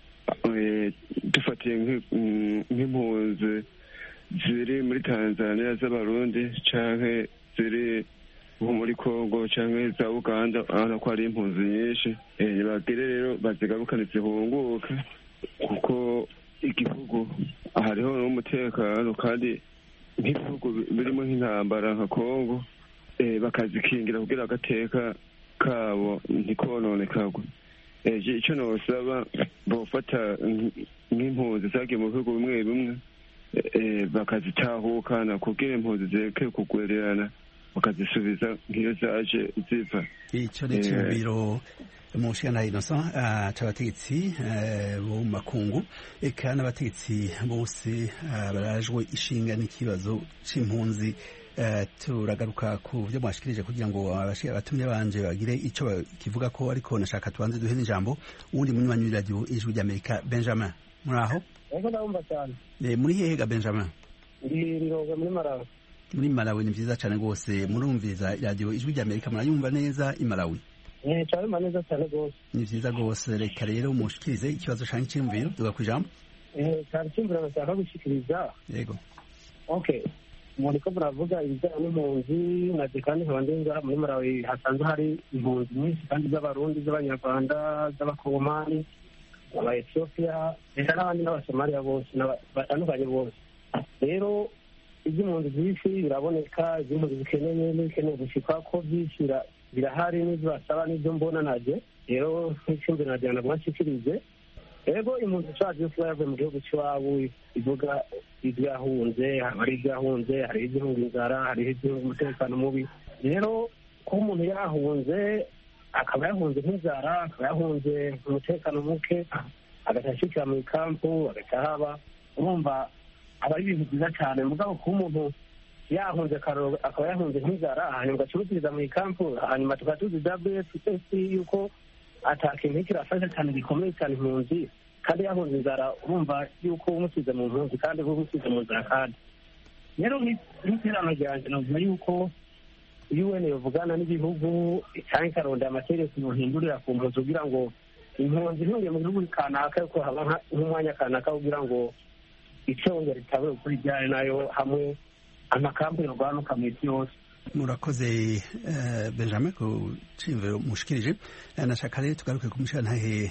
dufatiye nk'impunzi ziri muri Tanzania z'abarundi canke ziri nko muri Congo canke za Uganda, urabona ko hari impunzi nyinshi. Bagire rero bazigarukane zihunguke, kuko igihugu hariho n'umutekano, kandi nk'ibihugu birimo nk'intambara nka Congo bakazikingira kugira agateka kabo ntikononekagwe. Icyo nosaba bofata nk'impunzi zagiye mu bihugu bimwe bimwe bakazitahukana kugira impunzi zireke kugwererana, bakazisubiza nk'iyo zaje ziva. Icyo ni icyumviro Mushana Innocent c'abategetsi bo mu makungu, eka n'abategetsi bose barajwe ishinga n'ikibazo c'impunzi. Turagaruka ku byo mwashikirije kugira ngo abatumye banje bagire icyo kivuga ko, ariko nashaka tubanze duhe n'ijambo uwundi munywanyi w'iradiyo Ijwi ry'Amerika. Benjamin, muri aho? Ego ndabumva cyane. Muri hehe ga Benjamin? Ndi Riroga muri Malawi. Muri Malawi ni vyiza cyane rwose. Murumviza iradiyo Ijwi ry'Amerika, murayumva neza i Malawi? Cyarumva neza cyane rwose. Ni vyiza rwose. Reka rero mushikirize ikibazo canke iciyumviro, duga kwijambo. Cyari icyumviro nashaka gushikiriza. Yego. Okay. Muriko muravuga ibijyanye n'impunzi, naje kandi nkaba ndenga muri Malawi hasanzwe hari impunzi nyinshi kandi z'abarundi, z'abanyarwanda, z'abakongomani, aba-Ethiopia, ndetse n'abandi n'abasomaliya bose batandukanye bose. Rero iby'impunzi byinshi biraboneka, iby'impunzi zikeneye n'ibikeneye gushikwa ko byinshi birahari, n'ibyo basaba n'ibyo mbona naje. Rero nk'icyumviro nagira ngo mwashikirize. Ego impunzi zacu zose yavuye mu gihugu cy'iwabo ivuga ibyo yahunze, hari ibyo yahunze, hari iby'ihunga inzara, hari iby'ihunga umutekano mubi. Rero ko umuntu yahunze, akaba yahunze nk'inzara, akaba yahunze umutekano muke, agashikira mu ikampu, agahaba, urumva aba ari ibintu byiza cyane. Mugabo kuba umuntu yahunze akaba yahunze nk'inzara, hanyuma agacuruziriza mu ikampu, hanyuma tukaba tuzi WFP yuko atakintu kirafasha cyane gikomeye cyane impunzi, kandi yahunze inzara, urumva yuko umusize mu mpunzi kandi uba umusize mu nzara. Kandi rero nk'iterano ryanjye navuga yuko UN yovugana n'ibihugu cyangwa ikaronda amategeko yohindurira ku mpunzi kugira ngo impunzi ntihunge mu gihugu kanaka, yuko haba nk'umwanya kanaka kugira ngo icongera ritabe ukuri ryari nayo hamwe amakampu yorwanuka mu isi yose. Murakoze Benjamin ku cimvero mushikirije. Nashaka rero tugaruke ku mushantahe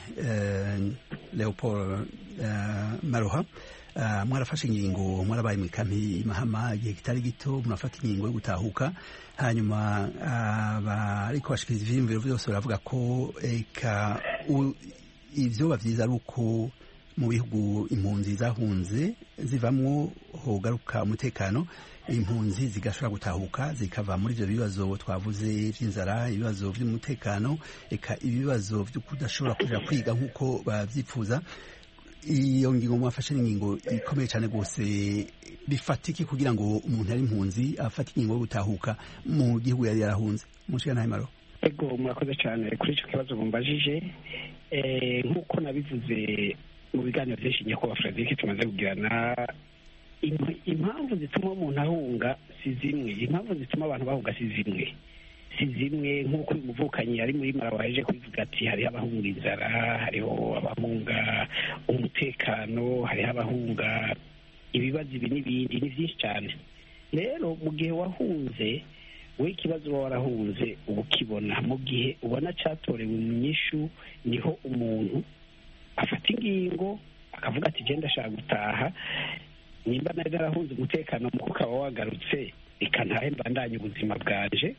Leopold Maroha. Mwarafashe ingingo, mwarabaye mu kampi Mahama igihe kitari gito, murafata ingingo yo gutahuka, hanyuma ariko bashikiriza ivyiyumviro vyose baravuga ko eka ivyo bavyiza ari uko mu bihugu impunzi zahunze zivamwo hogaruka umutekano, impunzi zigashobora gutahuka zikava muri ivyo bibazo twavuze vy'inzara, ibibazo vy'umutekano, eka ibibazo vyo kudashobora kuja kwiga nk'uko bavyifuza. Iyo ngingo mwafashe n'ingingo ikomeye cyane rwose. Bifatiki kugira ngo umuntu ari impunzi afate ingingo yo gutahuka mu gihugu yari yarahunze. Mushika nahe Maro? Ego murakoze cyane kuri icyo kibazo mumbajije. Nk'uko nabivuze mu biganiro byinshi nyakubahwa Frederic tumaze kugirana, impamvu zituma umuntu ahunga si zimwe, impamvu zituma abantu bahunga si zimwe nk'uko uyu muvukanyi ari muri Malawi waje kubivuga ati hariho abahunga inzara, hariho abahunga umutekano, hariho abahunga ibibazo ibi n'ibindi, ni byinshi cyane. Rero mu gihe wahunze we ikibazo uba warahunze uba ukibona, mu gihe ubona cyatorewe mu nyishu niho umuntu afata ingingo akavuga ati genda ashaka gutaha, nimba nari narahunze umutekano muko ukaba wagarutse reka ntahe mbandanye ubuzima bwanje.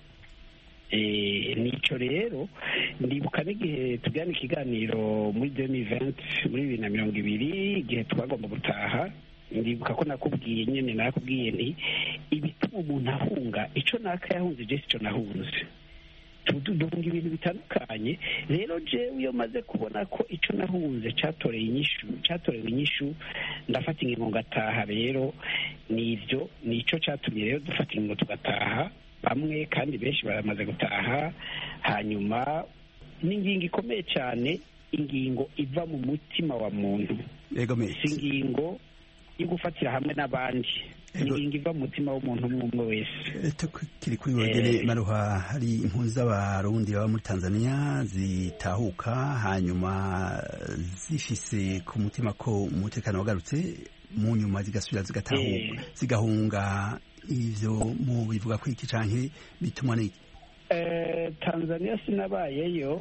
Nicyo rero ndibuka n'igihe tujyana ikiganiro muri 2020 muri 2020 igihe twagomba gutaha, ndibuka ko nakubwiye nyine nakubwiye nti ibituma umuntu ahunga ico naka yahunze je sico nahunze, duhunga ibintu bitandukanye. Rero jewe iyo maze kubona ko ico nahunze catorewe inyishu ndafata ingingo ngataha. Rero nivyo nico catumye rero dufata ingingo tugataha, bamwe kandi benshi baramaze gutaha. Hanyuma n'ingingo ikomeye cyane, ingingo iva mu mutima wa muntu, si ingingo yo gufatira hamwe n'abandi. ingingo iva mu mutima w'umuntu umwe umwe wese. Kiri kuri wegere Maruha, hari impunzi z'abarundi baba muri Tanzania zitahuka hanyuma zifise ku mutima ko umutekano wagarutse, mu nyuma zigasubira zigahunga. Ivyo mu bivuga ko iki canke bitumwa n'iki? Tanzania sinabayeyo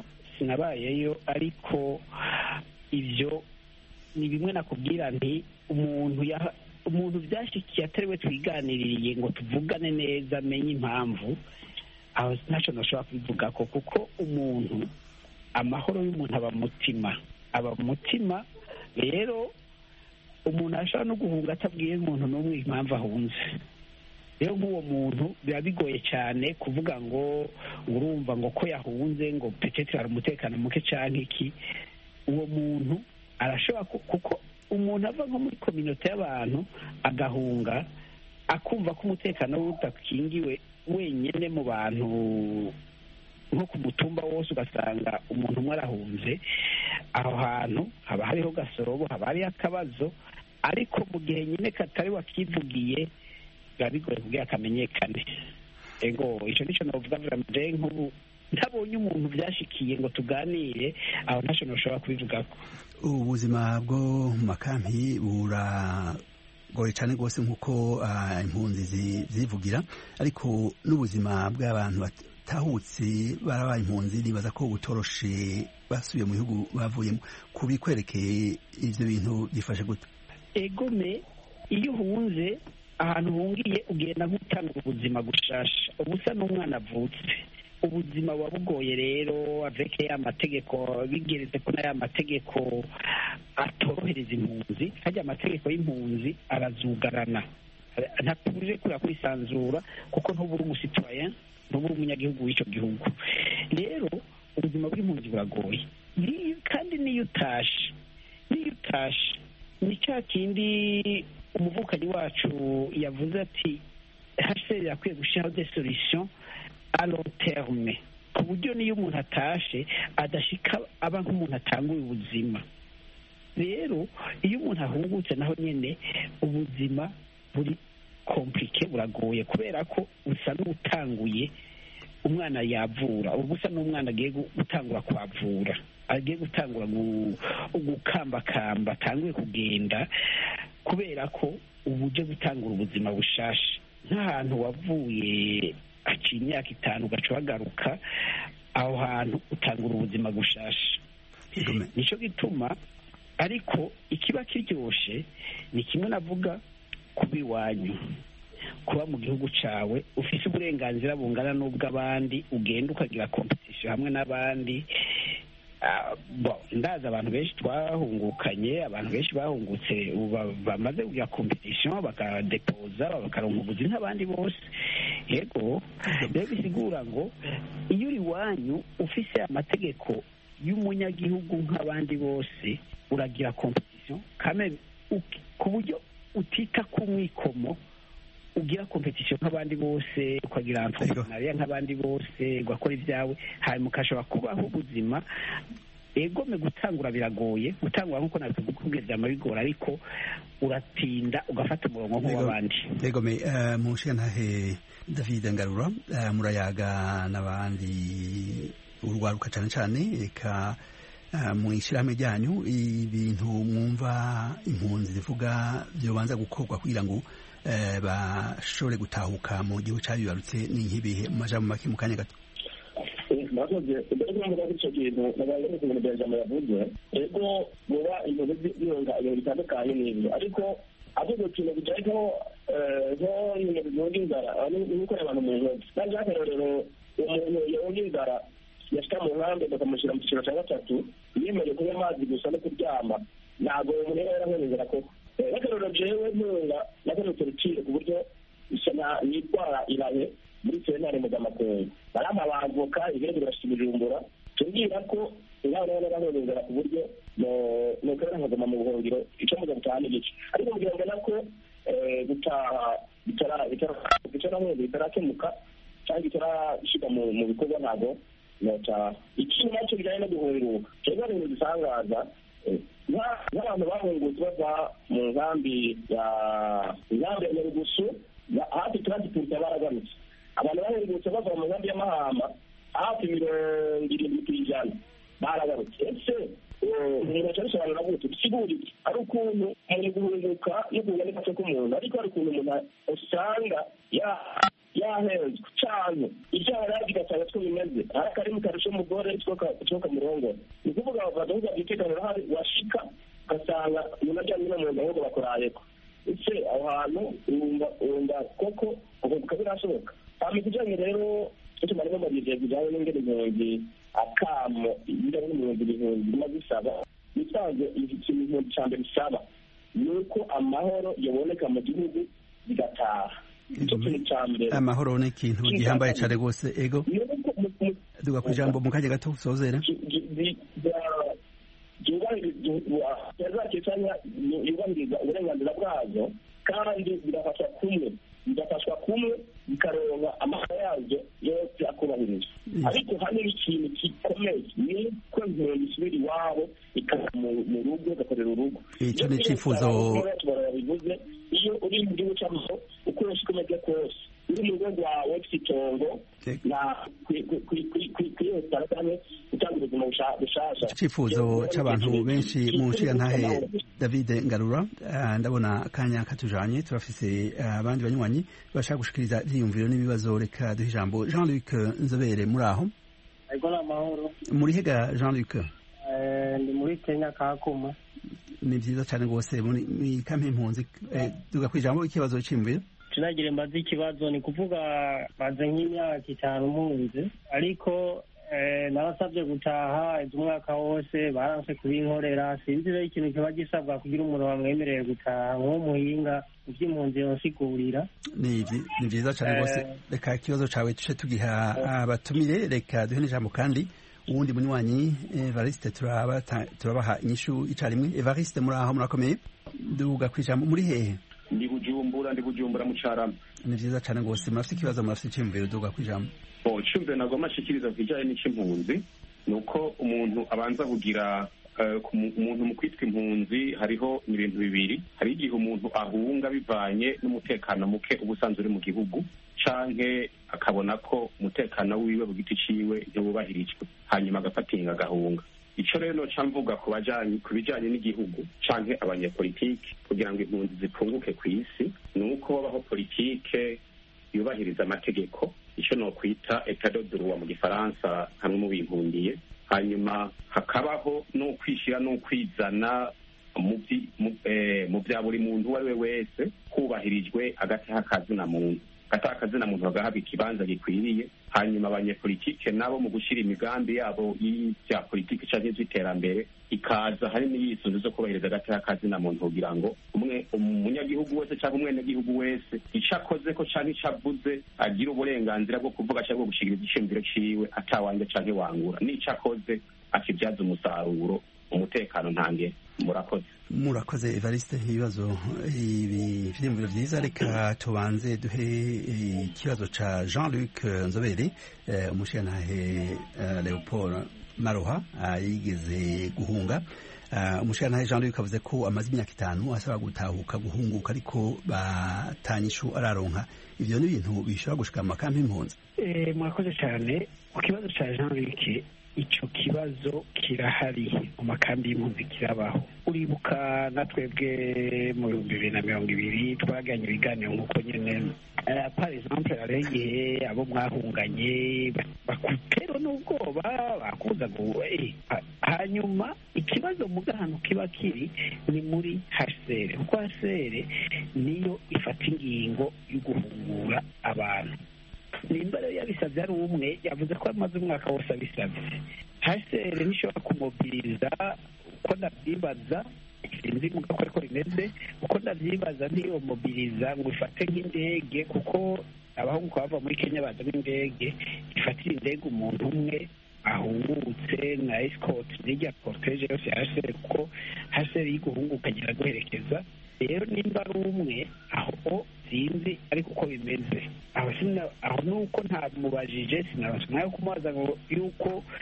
ariko ivyo ni bimwe nakubwira nti umuntu byashikiye atariwe twiganiririye ngo tuvugane neza amenye impamvu, aho ntacyo nashobora kubivuga ko, kuko umuntu amahoro y'umuntu aba mu mutima rero umuntu ashobora no guhunga atabwiye umuntu n'umwe impamvu ahunze. Rero nk'uwo muntu biba bigoye cyane kuvuga ngo urumva ngo ko yahunze ngo petete hari umutekano muke cyangwa iki. Uwo muntu arashobora kuko umuntu ava nko muri kominote y'abantu agahunga akumva ko umutekano we udakingiwe wenyine mu bantu nko ku mutumba wose, ugasanga umuntu umwe arahunze, aho hantu haba hariho gasorobo, haba hariho akabazo. Ariko mu gihe nyine katari wakivugiye biba bigoye kugira akamenyekane. Ego icyo nicyo navuga mje nk'ubu ntabonye umuntu byashikiye ngo tuganire, aho ntacyo nashobora kubivugako. Ubuzima bwo mu makampi buragoye cyane rwose nk'uko impunzi zivugira, ariko n'ubuzima bw'abantu batahutse barabaye impunzi nibaza ko butoroshe basubiye mu bihugu bavuyemo. Kubikwerekeye ivyo bintu byifashe gute? Egome, iyo uhunze ahantu uhungiye ugenda nk'utanga ubuzima gushasha, ubusa n'umwana avutse. Ubuzima buba bugoye rero, aveke ya mategeko bigeretse ko n'aya mategeko atorohereza impunzi. Hajya amategeko y'impunzi arazugarana, ntakuje kura kwisanzura kuko ntubura umusitwayen, ntubura umunyagihugu w'icyo gihugu. Rero ubuzima bw'impunzi buragoye, kandi niyo utashe ni cya kindi umuvukanyi wacu yavuze ati HCR yakwiye gushyiraho des solutions à long terme, ku buryo niyo umuntu atashe adashika aba nk'umuntu atanguye ubuzima. Rero iyo umuntu ahungutse naho nyine ubuzima buri komplike, buragoye, kubera ko usa n'utanguye umwana yavura, ubusa n'umwana agiye gutangura kwavura, agiye gutangura gukambakamba, atanguye kugenda, kubera ko ubu uje gutangura ubuzima bushasha. Nk'ahantu wavuye haciye imyaka 5 ugaca wagaruka, aho hantu utangura ubuzima bushasha. Nicyo gituma ariko ikiba kiryoshe ni kimwe navuga, kuba iwanyu, kuba mu gihugu cawe ufise uburenganzira bungana n'ubw'abandi, ugenda ukagira competition hamwe n'abandi. Ndaza abantu benshi twahungukanye, abantu benshi bahungutse bamaze kugira competition, bakadepoza, bakaronka ubuzi nk'abandi bose. Yego, rero bisigura ngo iyo uri iwanyu ufise amategeko y'umunyagihugu nk'abandi bose, uragira competition kame, ku buryo utita ku mwikomo, ugira competition nk'abandi bose, ukagira entrepreneuria nk'abandi bose, ugakora ibyawe, hanyuma ukashobora kubaho ubuzima. Egome gutangura biragoye, gutangura nk'uko nabikubwira amabigora, ariko uratinda ugafata umurongo nk'uw'abandi. Egome, mushigantahe David Ngarura, murayaga n'abandi urwaruka cyane cyane, eka mu ishyirahamwe ryanyu ibintu mwumva impunzi zivuga byobanza gukorwa kugira ngo bashobore gutahuka mu gihugu cyabibarutse ni nk'ibihe? Mu majambo make mu kanya gato. Nakoze ndavuga ko icyo kintu nabanje ku bintu bya jambo yavuze, ego muba impunzi ziyonga ibintu bitandukanye n'ibyo, ariko avuga ikintu bijyanye nko yonga inzara nuko abantu mu ntoki, kandi akarorero umuntu yonga inzara yashika mu nkambi bakamushyira mu cyiciro cya 3 yemerewe kunywa amazi gusa no kuryama, ntabwo umuntu yarahonye inzara koko. Akarorero jewe ntunga nakoretse urukiko ku buryo isana nitwara irahe muri sentare mpuzamakungu, barama abavoka ibirego birashika Bujumbura, tubwira ko ingabo nabo narahonye inzara ku buryo nokorera nkaguma mu buhungiro icyo muza gutaha n'igice, ariko kugira ngo nako bitarakemuka cyangwa bitarashyirwa mu bikorwa ntabwo nota. Ikindi nacyo bijyanye no guhunguka, cyangwa ibintu bisangaza nk'abantu bahungutse bava mu nkambi ya Nyarugusu hafi 30% baragarutse. Abantu bahungutse bava mu nkambi y'Amahamba hafi 70% baragarutse. Ese umuntu asobanura gute siguri ari ukuntu ari guhunguka no guhunga n'icyo k'umuntu, ariko ari ukuntu umuntu usanga yahezwe cyane ibyaha yaragiye cyane two bimeze ariko ari mu karusho umugore twoka murongo ni kuvuga badahuza bitekanira hari washika ugasanga umuntu ajyanye n'umuntu ahubwo bakorayeko. Ese aho hantu urumva koko uko birashoboka hama ikijyanye rero cyo tumarimo mabije bijyanye n'ingene impunzi akamo ibijyanye n'impunzi bima bisaba bisanzwe ikintu cya mbere bisaba ni uko amahoro yaboneka mu gihugu bigataha. Amahoro ni ikintu gihambaye cyane rwose. Ego duga ku ijambo mu kanya gato usozera. Yubahiriza uburenganzira bwazo kandi bigafashwa kumwe bikaronka amahoro yazo yose akubahirizwa. Ariko hano ikintu gikomeye ni ko impunzi isubira iwabo ikava mu rugo igakorera urugo. Icyo ni icyifuzo bivuze iyo uri mu gihugu cy'amahoro ukoresha uko umeze kose uri mu rugo rwawe ufite itongo na kwiyotara cyane gutanga ubuzima bushasha. Icyifuzo cy'abantu benshi mu nshingantahe David Ngarura, ndabona akanya katujanye turafise abandi banywanyi bashaka gushikiriza ivyiyumviro n'ibibazo. Reka duhe ijambo Jean-Luc Nzobere. muri aho muri hega Jean-Luc? Ndi muri Kenya Kakuma. Ni byiza cyane rwose muri kampe impunzi. Duga ku ijambo ikibazo cy'imviro. Tunagire mbazi ikibazo ni kuvuga maze nk'imyaka 5 mpunzi ariko narasabye gutaha umwaka wose baranse kubinkorera. Sinzi rero ikintu kiba gisabwa kugira umuntu bamwemereye gutaha nk'umuhinga iby'impunzi yosigurira. Ni byiza cyane rwose. Reka ikibazo cyawe tuce tugiha abatumire. Reka duhe n'ijambo kandi uwundi munywanyi Evariste turabaha inyishu icarimwe. Evariste, muri aho murakomeye? Duga ku ijambo. muri hehe? Ndi Bujumbura mu Carama. Ni byiza cyane rwose. Murafite ikibazo, murafite icyumviro, duga ku ijambo. Icumviro nagomba nshikiriza ku kijanye n'ic'impunzi ni uko umuntu abanza kugira umuntu mu kwitwa impunzi hariho ibintu bibiri. Hari igihe umuntu ahunga bivanye n'umutekano muke uba usanzwe uri mu gihugu, canke akabona ko umutekano wiwe ku giti ciwe ntiwubahirijwe hanyuma agafatinga agahunga. Ico rero noca mvuga ku bijanye n'igihugu canke abanyepolitike kugira ngo impunzi zipunguke kw'isi ni uko babaho politike yubahiriza amategeko, ico no kwita etat de droit mu gifaransa hamwe mu bihundiye. Hanyuma hakabaho no kwishira no kwizana mu bya buri muntu uwo ari we wese kubahirijwe agataha akazina muntu bagahabwa ikibanza gikwiriye. Hanyuma abanyepolitike nabo mu gushyira imigambi yabo y'ibya politiki cyangwa iby'iterambere ikaza hari n'iyisunzu zo kubahiriza agataha akazina muntu kugira ngo umunyagihugu wese cyangwa umwenegihugu wese icyo akoze ko cyangwa icyo avuze agira uburenganzira bwo kuvuga cyangwa bwo gushikiriza igishimviro ciwe atawanze cyangwa wangura, n'icyo akoze akibyaza umusaruro umutekano ntange. Murakoze Evariste. Ibibazo ivyiyumviro vyiza. Reka tubanze duhe ikibazo ca Jean-Luc Nzobere. Umushingantahe Leopold Maroha yigeze guhunga. Umushingantahe Jean-Luc avuze ko amaze imyaka 5 asaba gutahuka guhunguka ariko batanyishu araronka. Ivyo ni ibintu bishobora gushika mu makampi impunzi. Murakoze cyane. Ku kibazo ca Jean-Luc, icyo kibazo kirahari mu makambi y'impunzi kirabaho. Uribuka natwebwe mu 2020 twaganye ibiganiro nk'uko nyene par exemple hari igihe abo mwahunganye bakutero n'ubwoba bakuza ngo hanyuma ikibazo mu gahano kiba kiri ni muri HCR kuko HCR niyo ifata ingingo yo guhungura abantu. Nimba rero yabisabye ari umwe yavuze ko amaze umwaka wose abisabye. HCR nishobora kumobiriza uko ndabyibaza, sinzi muga ko ariko rimeze uko ndabyibaza niyo mobiriza ngo ifate nk'indege kuko abahungu bava muri Kenya baza n'indege ifatira indege umuntu umwe ahungutse na escort n'ijya cortege yose ya HCR kuko HCR y'iguhunguka agira guherekeza. Rero nimba ari umwe aho sinzi ariko uko bimeze aho nuko ntamubajije sinabasha nayo kumubaza ngo yuko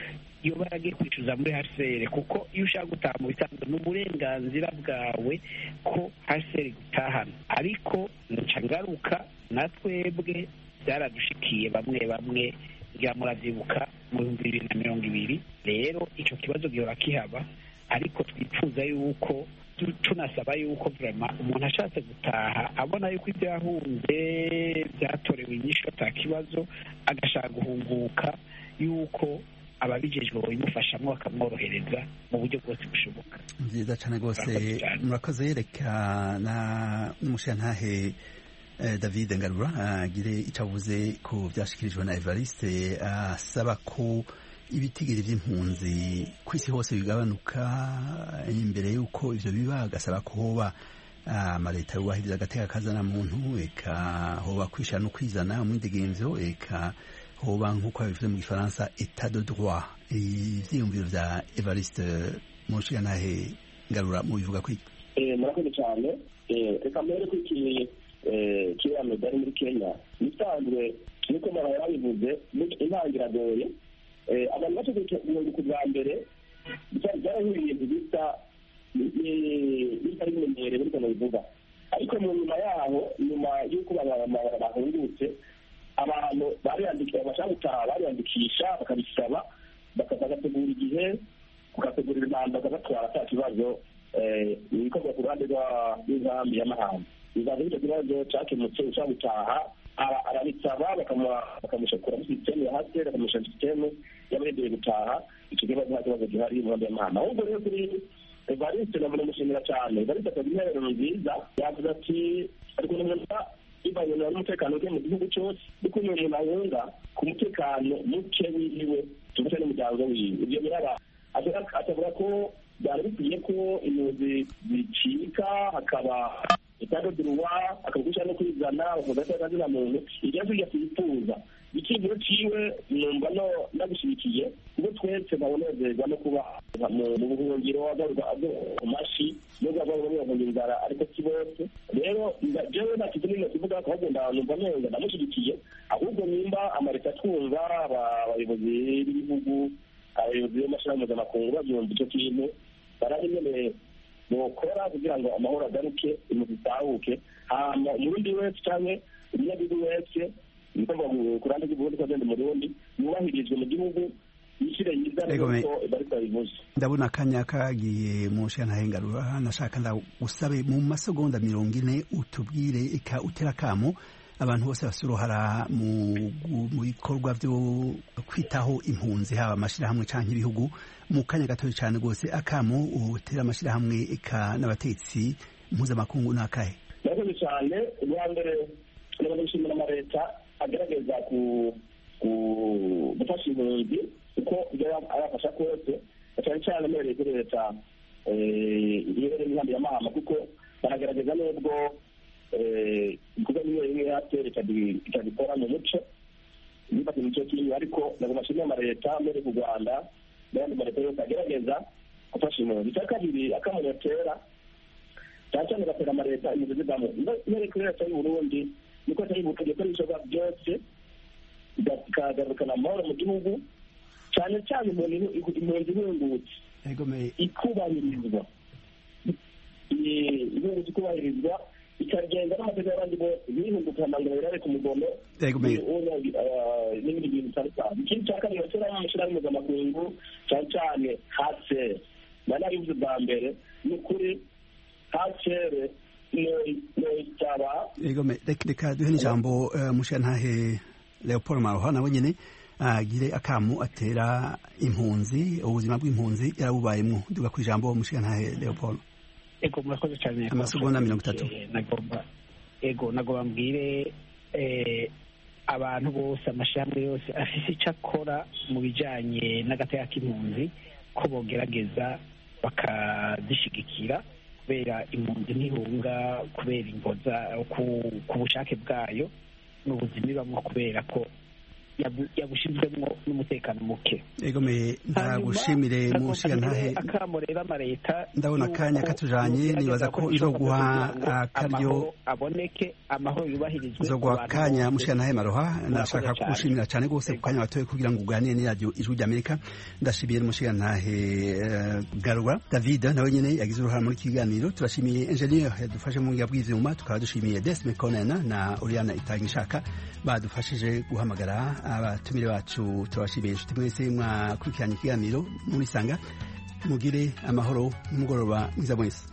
iyo baragiye kwicuza muri HCR, kuko iyo ushaka gutaha mu bisanzwe ni uburenganzira bwawe ko HCR gutahana. Ariko nca ngaruka na twebwe byaradushikiye bamwe bamwe ngira muravyibuka mu 2020. Rero ico kibazo gihora kihaba, ariko twifuza yuko tunasaba yuko vraiment umuntu ashatse gutaha abona yuko ibyo yahunze byatorewe inyishu ata kibazo, agashaka guhunguka, yuko ababijejwe babimufashamo bakamworohereza mu buryo bwose bushoboka. Nziza cyane rwose, murakoze. Reka n'umushirantahe David Ngarura agire icyo avuze ku byashikirijwe na Evariste, asaba ko ibitigiri by'impunzi ku isi hose bigabanuka imbere y'uko ivyo biba, agasaba ko hoba amaleta yubahiriza agateka kazana muntu, eka hoba kwishana no kwizana umwidegemvyo, eka hoba nk'uko babivuze mu gifaransa etat de droit. Ivyiyumviro vya Evariste mushirantahe Ngarura mubivuga kwiki? Murakoze cyane. Reka mbere ko kiriya medali muri Kenya bisanzwe niko barabivuze intangiragoye, abantu bategeka ku bwa mbere byarahuriye bisa bitari bimenyereye buriko nabivuga, ariko mu nyuma yaho, nyuma y'uko bahungutse, abantu bariyandikisha, bashaka gutaha bariyandikisha bakabisaba, bagategura igihe, bagategurira impanda, bakabatwara ata kibazo. Ibikorwa ku ruhande rw'inkambi y'amahanga bizaza icyo kibazo cyakemutse, ushaka gutaha arabisaba bakamushakura muri sisiteme ya hasi, bakamushyira sisiteme y'abaremerewe gutaha. Icyo kibazo nta kibazo gihari mu nkambi y'amahanga. Ahubwo rero kuri Evariste namushimira cyane. Evariste akagira interero nziza, yavuze ati ariko n'umuntu bivanye n'umutekano uke mu gihugu cyose, kuko uyu muntu ahunga ku mutekano muke wiwe cyangwa n'umuryango wiwe. Ibyo biraba atavuga ko byari bikwiye ko impunzi zicika, hakaba itadodirwa, akagusha no kwizana, bakavuga ko azina muntu ibyo tujya kuyifuza. Ikigiro ciwe numva no ndabishikiye, kuko twese babonezerwa no kuba mu buhungiro, agarurwa amashi n'ubwo bamwe inzara, ariko si bose. Rero jewe nakize nino kivuga ko agenda numva neza ndamushigikiye, ahubwo nimba amareta twumva abayobozi b'ibihugu, abayobozi b'amashirahamwe mpuzamakungu babyumva icyo kintu, barabinyene bokora kugira ngo amahoro agaruke, impunzi zitahuke, hama umurundi wese canke umunyagihugu wese nikuva ku ruhande rw'igihugu kagenda umurundi yubahirizwe mu gihugu, yishire yizane ko bariko babivuze. Ndabona akanya kagiye mu mushirantahe Ngarura, nashaka ndagusabe mu masegonda 40 utubwire eka utera kamo abantu bose basuruhara mu bikorwa byo kwitaho impunzi, haba amashirahamwe canke ibihugu. Mu kanya gatoya cyane rwose, akamo utera amashirahamwe eka n'abatetsi mpuzamakungu n'akahe? Murakoze cyane. Ubwa mbere ndabashimira amaleta agerageza gufasha impunzi uko ibyo arafasha kose, cyane cyane muri leta iherereye inkambi y'amahama, kuko baragerageza n'ubwo ibikorwa bimwe bimwe hatera ikabikora mu muco bifata imico kimwe, ariko ndabashimira amaleta muri ku Rwanda n'ayandi maleta yose agerageza gufasha impunzi. Icya kabiri, akamunotera cyane cyane gatera amaleta impunzi zidamo kuri leta y'u Burundi, niko atari gutegeka ibishoboka byose ikagarukana amahoro mu gihugu, cyane cyane impunzi ihungutse ikubahirizwa, ihungutse ikubahirizwa, ikagenda n'amategeko y'abandi bose bihungukana ngo birare ku mugono n'ibindi bintu bitandukanye. Ikindi cya kabiri, batera mu mashirahamwe mpuzamakungu, cyane cyane HCR. Nanabivuze bwa mbere, ni ukuri HCR reka duhe n'ijambo mushirantahe Leopold Maroha nawe nyene agire akamu atera impunzi, ubuzima bw'impunzi yarabubayemwo. Duga ku ijambo mushirantahe Leopold. Ego murakoze cyane. Amasegonda 30. Nagomba mbwire abantu bose, amashirahamwe yose afise icyo akora mu bijanye n'agateka k'impunzi, ko bogerageza bakazishigikira, kubera impunzi ntihunga kubera imboza ku bushake bwayo, n'ubuzima ibamwo kubera ko yabushizwemo n'umutekano muke. Egome ndagushimire mushiga ntahe akamurera amareta ndabona kanya katujanye nibaza ko izoguha akaryo aboneke amahoro yubahirizwe izoguha kanya mushiga ntahe Maroha nashaka kugushimira cyane gose ku kanya watoye kugira ngo uganire n'iradiyo Ijwi ry'Amerika. Ndashimiye mushiga ntahe Garwa David nawe nyene yagize uruhara muri kiganiro. Turashimiye engineer yadufashe mu ngiya bw'ivyuma, tukaba dushimiye Desme Konena na Oriana Itangishaka badufashije guhamagara abatumire bacu. Turashimiye inshuti mwese mwakurikiranye ikiganiro muri Sanga. Mugire amahoro n'umugoroba mwiza mwese.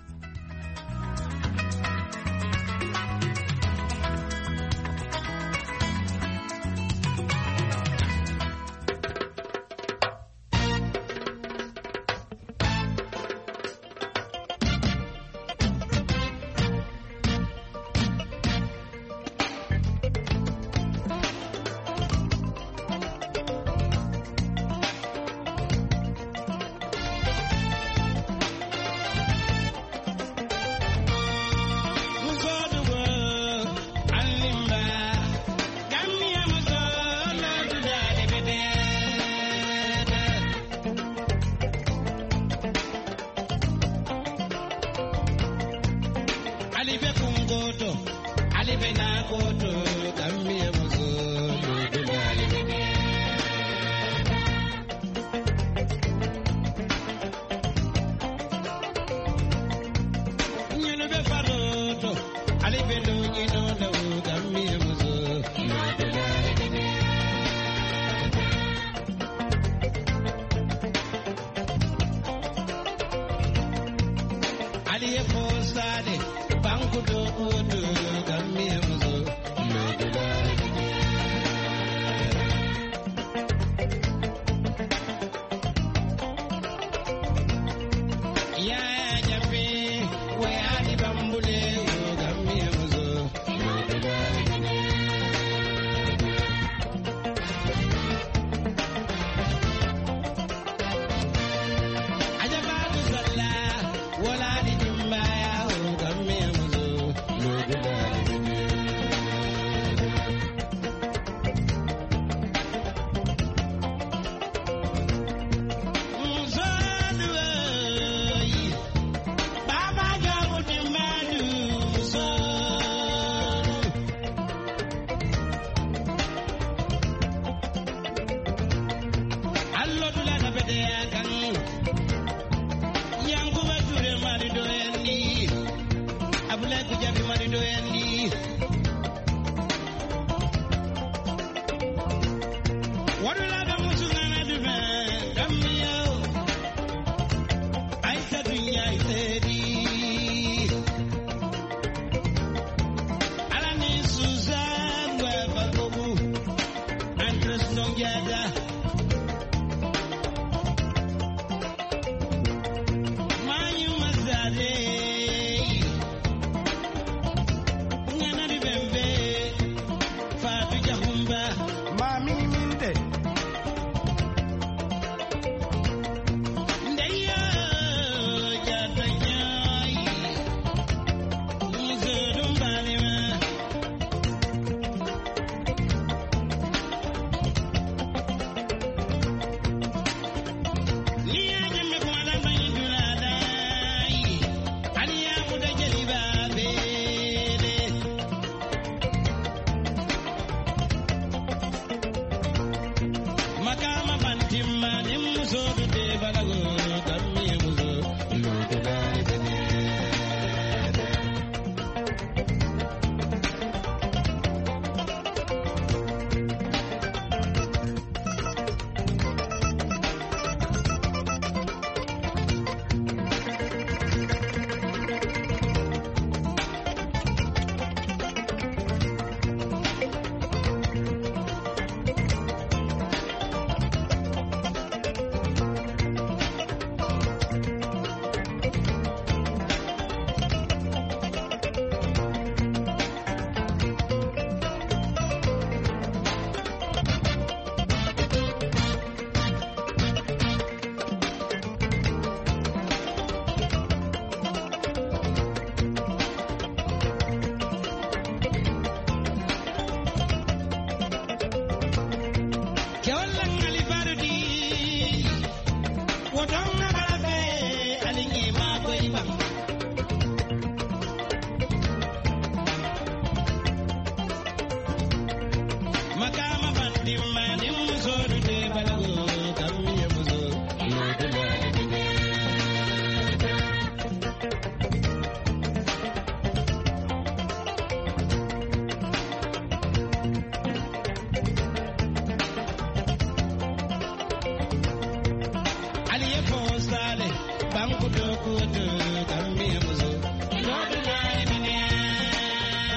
Fatu Jahumba